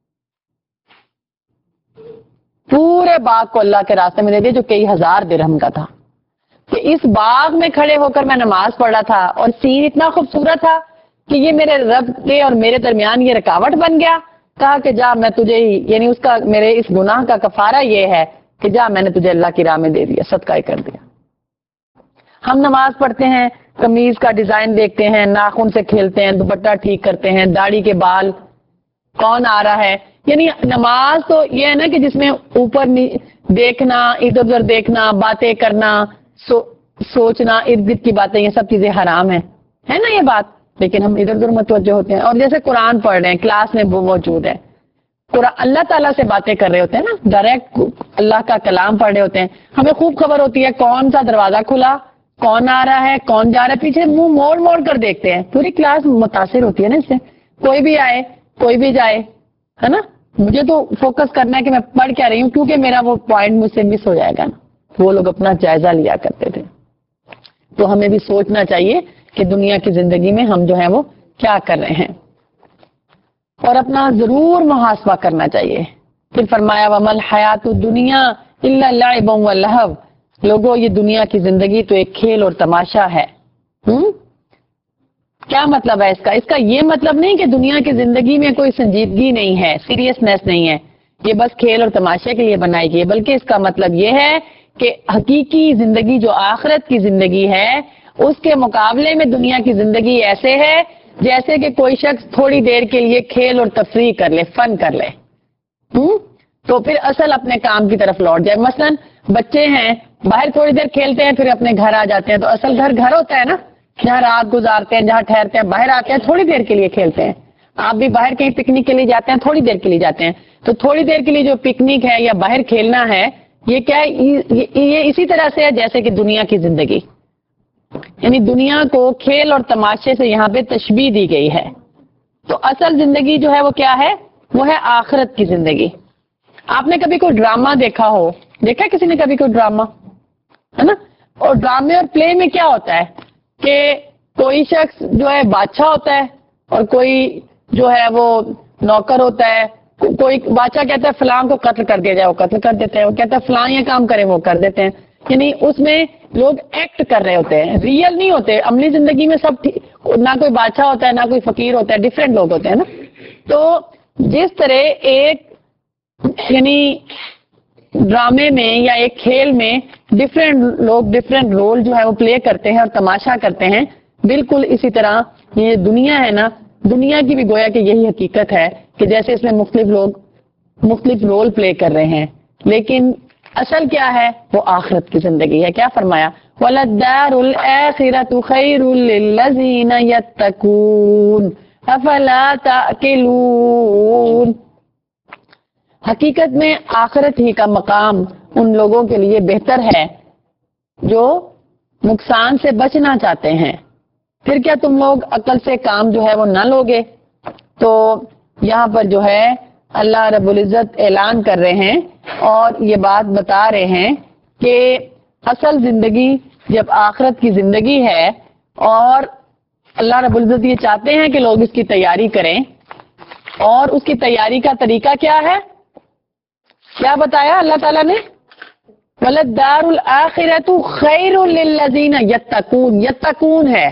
پورے باغ کو اللہ کے راستے میں دے دیا، جو کئی ہزار درہم کا تھا۔ کہ اس باغ میں کھڑے ہو کر میں نماز پڑھ رہا تھا اور سین اتنا خوبصورت تھا کہ یہ میرے رب کے اور میرے درمیان یہ رکاوٹ بن گیا۔ کہا کہ جا میں تجھے ہی، یعنی اس کا میرے اس گناہ کا کفارہ یہ ہے کہ جا میں نے تجھے اللہ کی راہ میں دے دیا، صدقہ کر دیا۔ ہم نماز پڑھتے ہیں، قمیض کا ڈیزائن دیکھتے ہیں، ناخن سے کھیلتے ہیں، دوپٹہ ٹھیک کرتے ہیں، داڑھی کے بال کون آ رہا ہے، یعنی نماز تو یہ ہے نا کہ جس میں اوپر دیکھنا، ادھر ادھر دیکھنا، باتیں کرنا، سو سوچنا، ارد گرد کی باتیں، یہ سب چیزیں حرام ہیں، ہے نا یہ بات، لیکن ہم ادھر ادھر متوجہ ہوتے ہیں۔ اور جیسے قرآن پڑھ رہے ہیں، کلاس میں وہ موجود ہے، قرآن اللہ تعالیٰ سے باتیں کر رہے ہوتے ہیں نا، ڈائریکٹ اللہ کا کلام پڑھ رہے ہوتے ہیں، ہمیں خوب خبر ہوتی ہے کون سا دروازہ کھلا، کون آ رہا ہے، کون جا رہا ہے، پیچھے منہ موڑ موڑ کر دیکھتے ہیں، پوری کلاس متاثر ہوتی ہے نا اس سے، کوئی بھی آئے کوئی بھی جائے، ہے نا، مجھے تو فوکس کرنا ہے کہ میں پڑھ کیا رہی ہوں، کیونکہ میرا وہ پوائنٹ مجھ سے مس ہو جائے گا نا۔ وہ لوگ اپنا جائزہ لیا کرتے تھے۔ تو ہمیں بھی سوچنا چاہیے کہ دنیا کی زندگی میں ہم جو ہے وہ کیا کر رہے ہیں، اور اپنا ضرور محاسبہ کرنا چاہیے۔ پھر فرمایا وَمَا الْحَيَاةُ الدُّنْيَا إِلَّا لَعِبٌ وَلَهْوٌ، لوگوں یہ دنیا کی زندگی تو ایک کھیل اور تماشا ہے۔ ہم؟ کیا مطلب ہے اس کا؟ اس کا یہ مطلب نہیں کہ دنیا کی زندگی میں کوئی سنجیدگی نہیں ہے، سیریسنیس نہیں ہے، یہ بس کھیل اور تماشے کے لیے بنائی گئی، بلکہ اس کا مطلب یہ ہے کہ حقیقی زندگی جو آخرت کی زندگی ہے اس کے مقابلے میں دنیا کی زندگی ایسے ہے جیسے کہ کوئی شخص تھوڑی دیر کے لیے کھیل اور تفریح کر لے، فن کر لے، ہم؟ تو پھر اصل اپنے کام کی طرف لوٹ جائے۔ مثلا بچے ہیں، باہر تھوڑی دیر کھیلتے ہیں پھر اپنے گھر آ جاتے ہیں، تو اصل گھر گھر ہوتا ہے نا، جہاں رات گزارتے ہیں، جہاں ٹھہرتے ہیں، باہر آتے ہیں تھوڑی دیر کے لیے کھیلتے ہیں۔ آپ بھی باہر کہیں پکنک کے لیے جاتے ہیں، تھوڑی دیر کے لیے جاتے ہیں، تو تھوڑی دیر کے لیے جو پکنک ہے یا باہر کھیلنا ہے، یہ کیا ہے؟ یہ اسی طرح سے ہے جیسے کہ دنیا کی زندگی، یعنی دنیا کو کھیل اور تماشے سے یہاں پہ تشبیہ دی گئی ہے۔ تو اصل زندگی جو ہے وہ کیا ہے؟ وہ ہے آخرت کی زندگی۔ آپ نے کبھی کوئی ڈرامہ دیکھا ہو؟ دیکھا کسی نے کبھی کوئی ڈرامہ؟ ہے نا؟ اور ڈرامے اور پلے میں کیا ہوتا ہے کہ کوئی شخص جو ہے بادشاہ ہوتا ہے اور کوئی جو ہے وہ نوکر ہوتا ہے۔ کوئی بادشاہ کہتا ہے فلاں کو قتل کر دیا جائے، وہ قتل کر دیتے ہیں، وہ کہتا ہے فلاں یہ کام کرے، وہ کر دیتے ہیں۔ یعنی اس میں لوگ ایکٹ کر رہے ہوتے ہیں، ریئل نہیں ہوتے۔ عملی زندگی میں سب نہ کوئی بادشاہ ہوتا ہے نہ کوئی فقیر ہوتا ہے، ڈفرینٹ لوگ ہوتے ہیں نا۔ تو جس طرح ایک یعنی ڈرامے میں یا ایک کھیل میں ڈفرینٹ لوگ ڈفرینٹ رول جو ہے وہ پلے کرتے ہیں اور تماشا کرتے ہیں، بالکل اسی طرح یہ دنیا ہے نا، دنیا کی بھی گویا کہ یہی حقیقت ہے کہ جیسے اس میں مختلف لوگ مختلف رول پلے کر رہے ہیں، لیکن اصل کیا ہے؟ وہ آخرت کی زندگی ہے۔ کیا فرمایا؟ وَلَلدَّارُ الْآخِرَةُ خَيْرٌ لِّلَّذِينَ يَتَّقُونَ أَفَلَا تَعْقِلُونَ، حقیقت میں آخرت ہی کا مقام ان لوگوں کے لیے بہتر ہے جو نقصان سے بچنا چاہتے ہیں۔ پھر کیا تم لوگ عقل سے کام جو ہے وہ نہ لوگے؟ تو یہاں پر جو ہے اللہ رب العزت اعلان کر رہے ہیں اور یہ بات بتا رہے ہیں کہ اصل زندگی جب آخرت کی زندگی ہے، اور اللہ رب العزت یہ چاہتے ہیں کہ لوگ اس کی تیاری کریں، اور اس کی تیاری کا طریقہ کیا ہے؟ کیا بتایا اللہ تعالیٰ نے؟ وَلَلدَّارُ الْآخِرَةُ خَيْرٌ لِّلَّذِينَ يَتَّقُونَ، یتقون ہے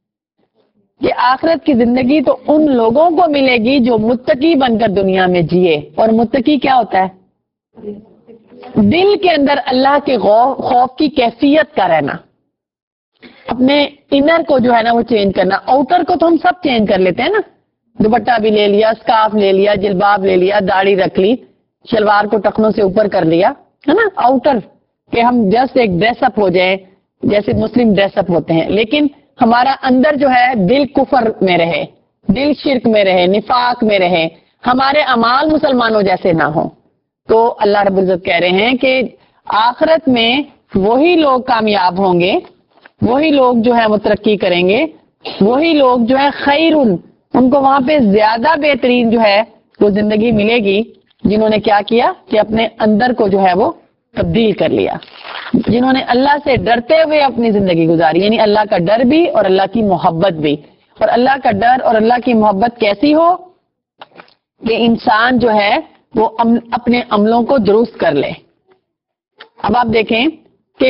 کہ آخرت کی زندگی تو ان لوگوں کو ملے گی جو متقی بن کر دنیا میں جیے۔ اور متقی کیا ہوتا ہے؟ دل کے اندر اللہ کے خوف کی کیفیت کا رہنا، اپنے انر کو جو ہے نا وہ چینج کرنا۔ آؤٹر کو تو ہم سب چینج کر لیتے ہیں نا، دوپٹہ بھی لے لیا، اسکارف لے لیا، جلباب لے لیا، داڑھی رکھ لی، شلوار کو ٹخنوں سے اوپر کر لیا، ہے نا، آؤٹر کہ ہم جسٹ ایک ڈریس اپ ہو جائیں جیسے مسلم ڈریس اپ ہوتے ہیں، لیکن ہمارا اندر جو ہے دل کفر میں رہے، دل شرک میں رہے، نفاق میں رہے، ہمارے اعمال مسلمانوں جیسے نہ ہوں۔ تو اللہ رب العزت کہہ رہے ہیں کہ آخرت میں وہی لوگ کامیاب ہوں گے، وہی لوگ جو ہے وہ ترقی کریں گے، وہی لوگ جو ہے خیرن، ان کو وہاں پہ زیادہ بہترین جو ہے وہ زندگی ملے گی، جنہوں نے کیا کیا کہ اپنے اندر کو جو ہے وہ تبدیل کر لیا، جنہوں نے اللہ سے ڈرتے ہوئے اپنی زندگی گزاری، یعنی اللہ کا ڈر بھی اور اللہ کی محبت بھی۔ اور اللہ کا ڈر اور اللہ کی محبت کیسی ہو کہ انسان جو ہے وہ اپنے عملوں کو درست کر لے۔ اب آپ دیکھیں کہ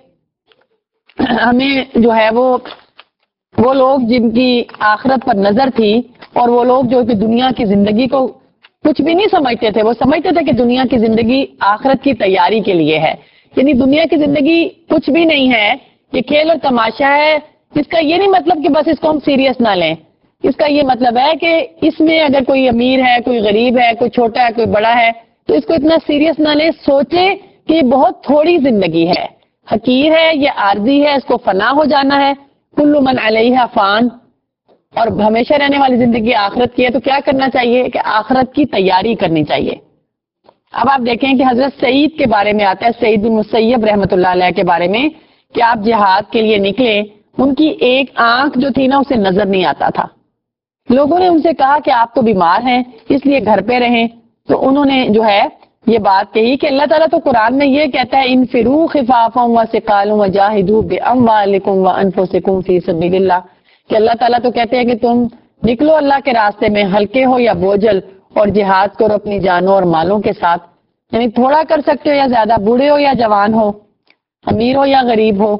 ہمیں جو ہے وہ وہ لوگ جن کی آخرت پر نظر تھی، اور وہ لوگ جو کہ دنیا کی زندگی کو کچھ بھی نہیں سمجھتے تھے، وہ سمجھتے تھے کہ دنیا کی زندگی آخرت کی تیاری کے لیے ہے، یعنی دنیا کی زندگی کچھ بھی نہیں ہے، یہ کھیل اور تماشا ہے۔ اس کا یہ نہیں مطلب کہ بس اس کو ہم سیریس نہ لیں، اس کا یہ مطلب ہے کہ اس میں اگر کوئی امیر ہے، کوئی غریب ہے، کوئی چھوٹا ہے، کوئی بڑا ہے، تو اس کو اتنا سیریس نہ لیں، سوچیں کہ یہ بہت تھوڑی زندگی ہے، حقیر ہے، یہ عارضی ہے، اس کو فنا ہو جانا ہے، کل من علیہا فان، اور ہمیشہ رہنے والی زندگی آخرت کی ہے۔ تو کیا کرنا چاہیے کہ آخرت کی تیاری کرنی چاہیے۔ اب آپ دیکھیں کہ حضرت سعید کے بارے میں آتا ہے، سعید بن مسیب رحمۃ اللہ علیہ کے بارے میں، کہ آپ جہاد کے لیے نکلے، ان کی ایک آنکھ جو تھی نا اسے نظر نہیں آتا تھا۔ لوگوں نے ان سے کہا کہ آپ تو بیمار ہیں اس لیے گھر پہ رہیں، تو انہوں نے جو ہے یہ بات کہی کہ اللہ تعالیٰ تو قرآن میں یہ کہتا ہے انفروا خفافا وثقالا وجاہدوا باموالکم وانفسکم فی سبیل اللہ، کہ اللہ تعالیٰ تو کہتے ہیں کہ تم نکلو اللہ کے راستے میں، ہلکے ہو یا بوجھل، اور جہاد کرو اپنی جانوں اور مالوں کے ساتھ. یعنی تھوڑا کر سکتے ہو یا زیادہ، بوڑھے ہو یا جوان ہو، امیر ہو یا غریب ہو،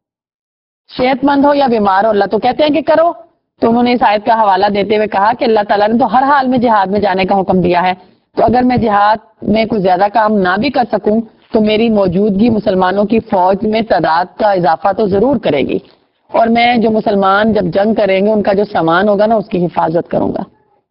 صحت مند ہو یا بیمار ہو، اللہ تو کہتے ہیں کہ کرو. تو انہوں نے اس آیت کا حوالہ دیتے ہوئے کہا کہ اللہ تعالیٰ نے تو ہر حال میں جہاد میں جانے کا حکم دیا ہے، تو اگر میں جہاد میں کچھ زیادہ کام نہ بھی کر سکوں تو میری موجودگی مسلمانوں کی فوج میں تعداد کا اضافہ تو ضرور کرے گی، اور میں جو مسلمان جب جنگ کریں گے ان کا جو سامان ہوگا نا اس کی حفاظت کروں گا.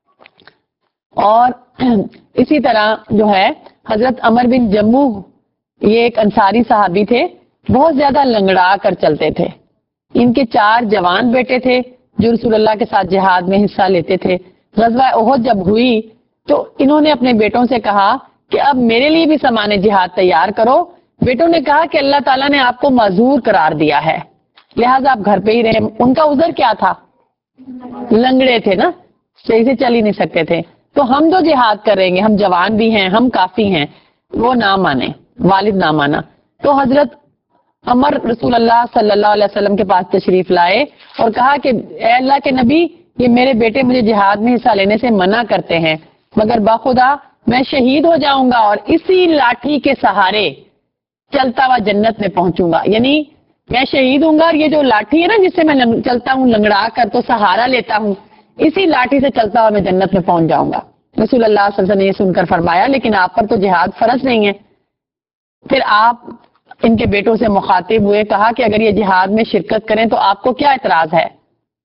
اور اسی طرح جو ہے حضرت عمر بن جموح، یہ ایک انصاری صحابی تھے، بہت زیادہ لنگڑا کر چلتے تھے. ان کے چار جوان بیٹے تھے جو رسول اللہ کے ساتھ جہاد میں حصہ لیتے تھے. غزوہ احد جب ہوئی تو انہوں نے اپنے بیٹوں سے کہا کہ اب میرے لیے بھی سامان جہاد تیار کرو. بیٹوں نے کہا کہ اللہ تعالیٰ نے آپ کو معذور قرار دیا ہے، لہٰذا آپ گھر پہ ہی رہے. ان کا عذر کیا تھا؟ لنگڑے تھے نا، صحیح سے چل ہی نہیں سکتے تھے. تو ہم جو جہاد کریں گے، ہم جوان بھی ہیں، ہم کافی ہیں، وہ نہ مانے، والد نہ مانا. تو حضرت عمر رسول اللہ صلی اللہ علیہ وسلم کے پاس تشریف لائے اور کہا کہ اے اللہ کے نبی، یہ میرے بیٹے مجھے جہاد میں حصہ لینے سے منع کرتے ہیں، مگر باخدا میں شہید ہو جاؤں گا اور اسی لاٹھی کے سہارے چلتا ہوا جنت میں پہنچوں گا. یعنی میں شہید ہوں گا اور یہ جو لاٹھی ہے نا جس سے میں چلتا ہوں لنگڑا کر، تو سہارا لیتا ہوں، اسی لاٹھی سے چلتا ہوا میں جنت میں پہنچ جاؤں گا. رسول اللہ صلی اللہ علیہ وسلم نے یہ سن کر فرمایا لیکن آپ پر تو جہاد فرض نہیں ہے. پھر آپ ان کے بیٹوں سے مخاطب ہوئے، کہا کہ اگر یہ جہاد میں شرکت کریں تو آپ کو کیا اعتراض ہے؟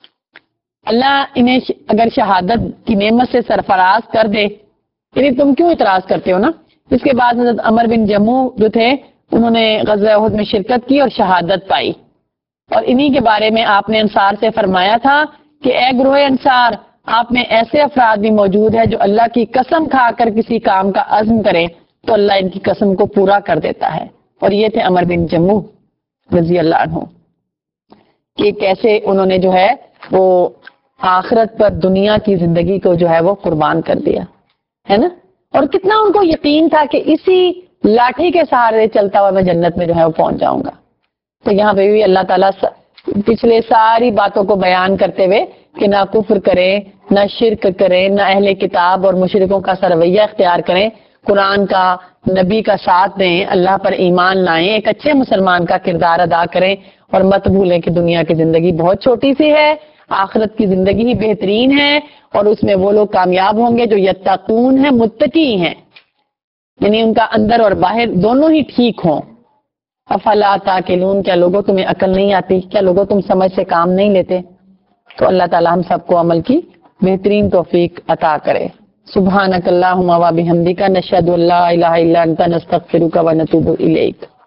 اللہ انہیں اگر شہادت کی نعمت سے سرفراز کر دے، یعنی تم کیوں اعتراض کرتے ہو نا. اس کے بعد حضرت عمر بن جموح جو تھے انہوں نے غزوہ احد میں شرکت کی اور شہادت پائی. اور انہی کے بارے میں آپ نے انصار سے فرمایا تھا کہ اے گروہ انصار، آپ میں ایسے افراد بھی موجود ہیں جو اللہ کی قسم کھا کر کسی کام کا عزم کریں تو اللہ ان کی قسم کو پورا کر دیتا ہے. اور یہ تھے عمر بن جموح رضی اللہ عنہ، کہ کیسے انہوں نے جو ہے وہ آخرت پر دنیا کی زندگی کو جو ہے وہ قربان کر دیا ہے نا. اور کتنا ان کو یقین تھا کہ اسی لاٹھی کے سہارے چلتا ہوا میں جنت میں جو ہے وہ پہنچ جاؤں گا. تو یہاں پہ بھی اللہ تعالیٰ پچھلے ساری باتوں کو بیان کرتے ہوئے کہ نہ کفر کریں، نہ شرک کریں، نہ اہل کتاب اور مشرکوں کا سرویہ اختیار کریں، قرآن کا، نبی کا ساتھ دیں، اللہ پر ایمان لائیں، ایک اچھے مسلمان کا کردار ادا کریں، اور مت بھولیں کہ دنیا کی زندگی بہت چھوٹی سی ہے، آخرت کی زندگی ہی بہترین ہے، اور اس میں وہ لوگ کامیاب ہوں گے جو یتقون ہیں، متقی ہیں، یعنی ان کا اندر اور باہر دونوں ہی ٹھیک ہوں. افلا تاکلون، کیا لوگوں تمہیں عقل نہیں آتی؟ کیا لوگوں تم سمجھ سے کام نہیں لیتے؟ تو اللہ تعالی ہم سب کو عمل کی بہترین توفیق عطا کرے. سبحانک اللہم و بحمدک، نشہد ان لا الہ الا انت، نستغفرک و نتوب الیک.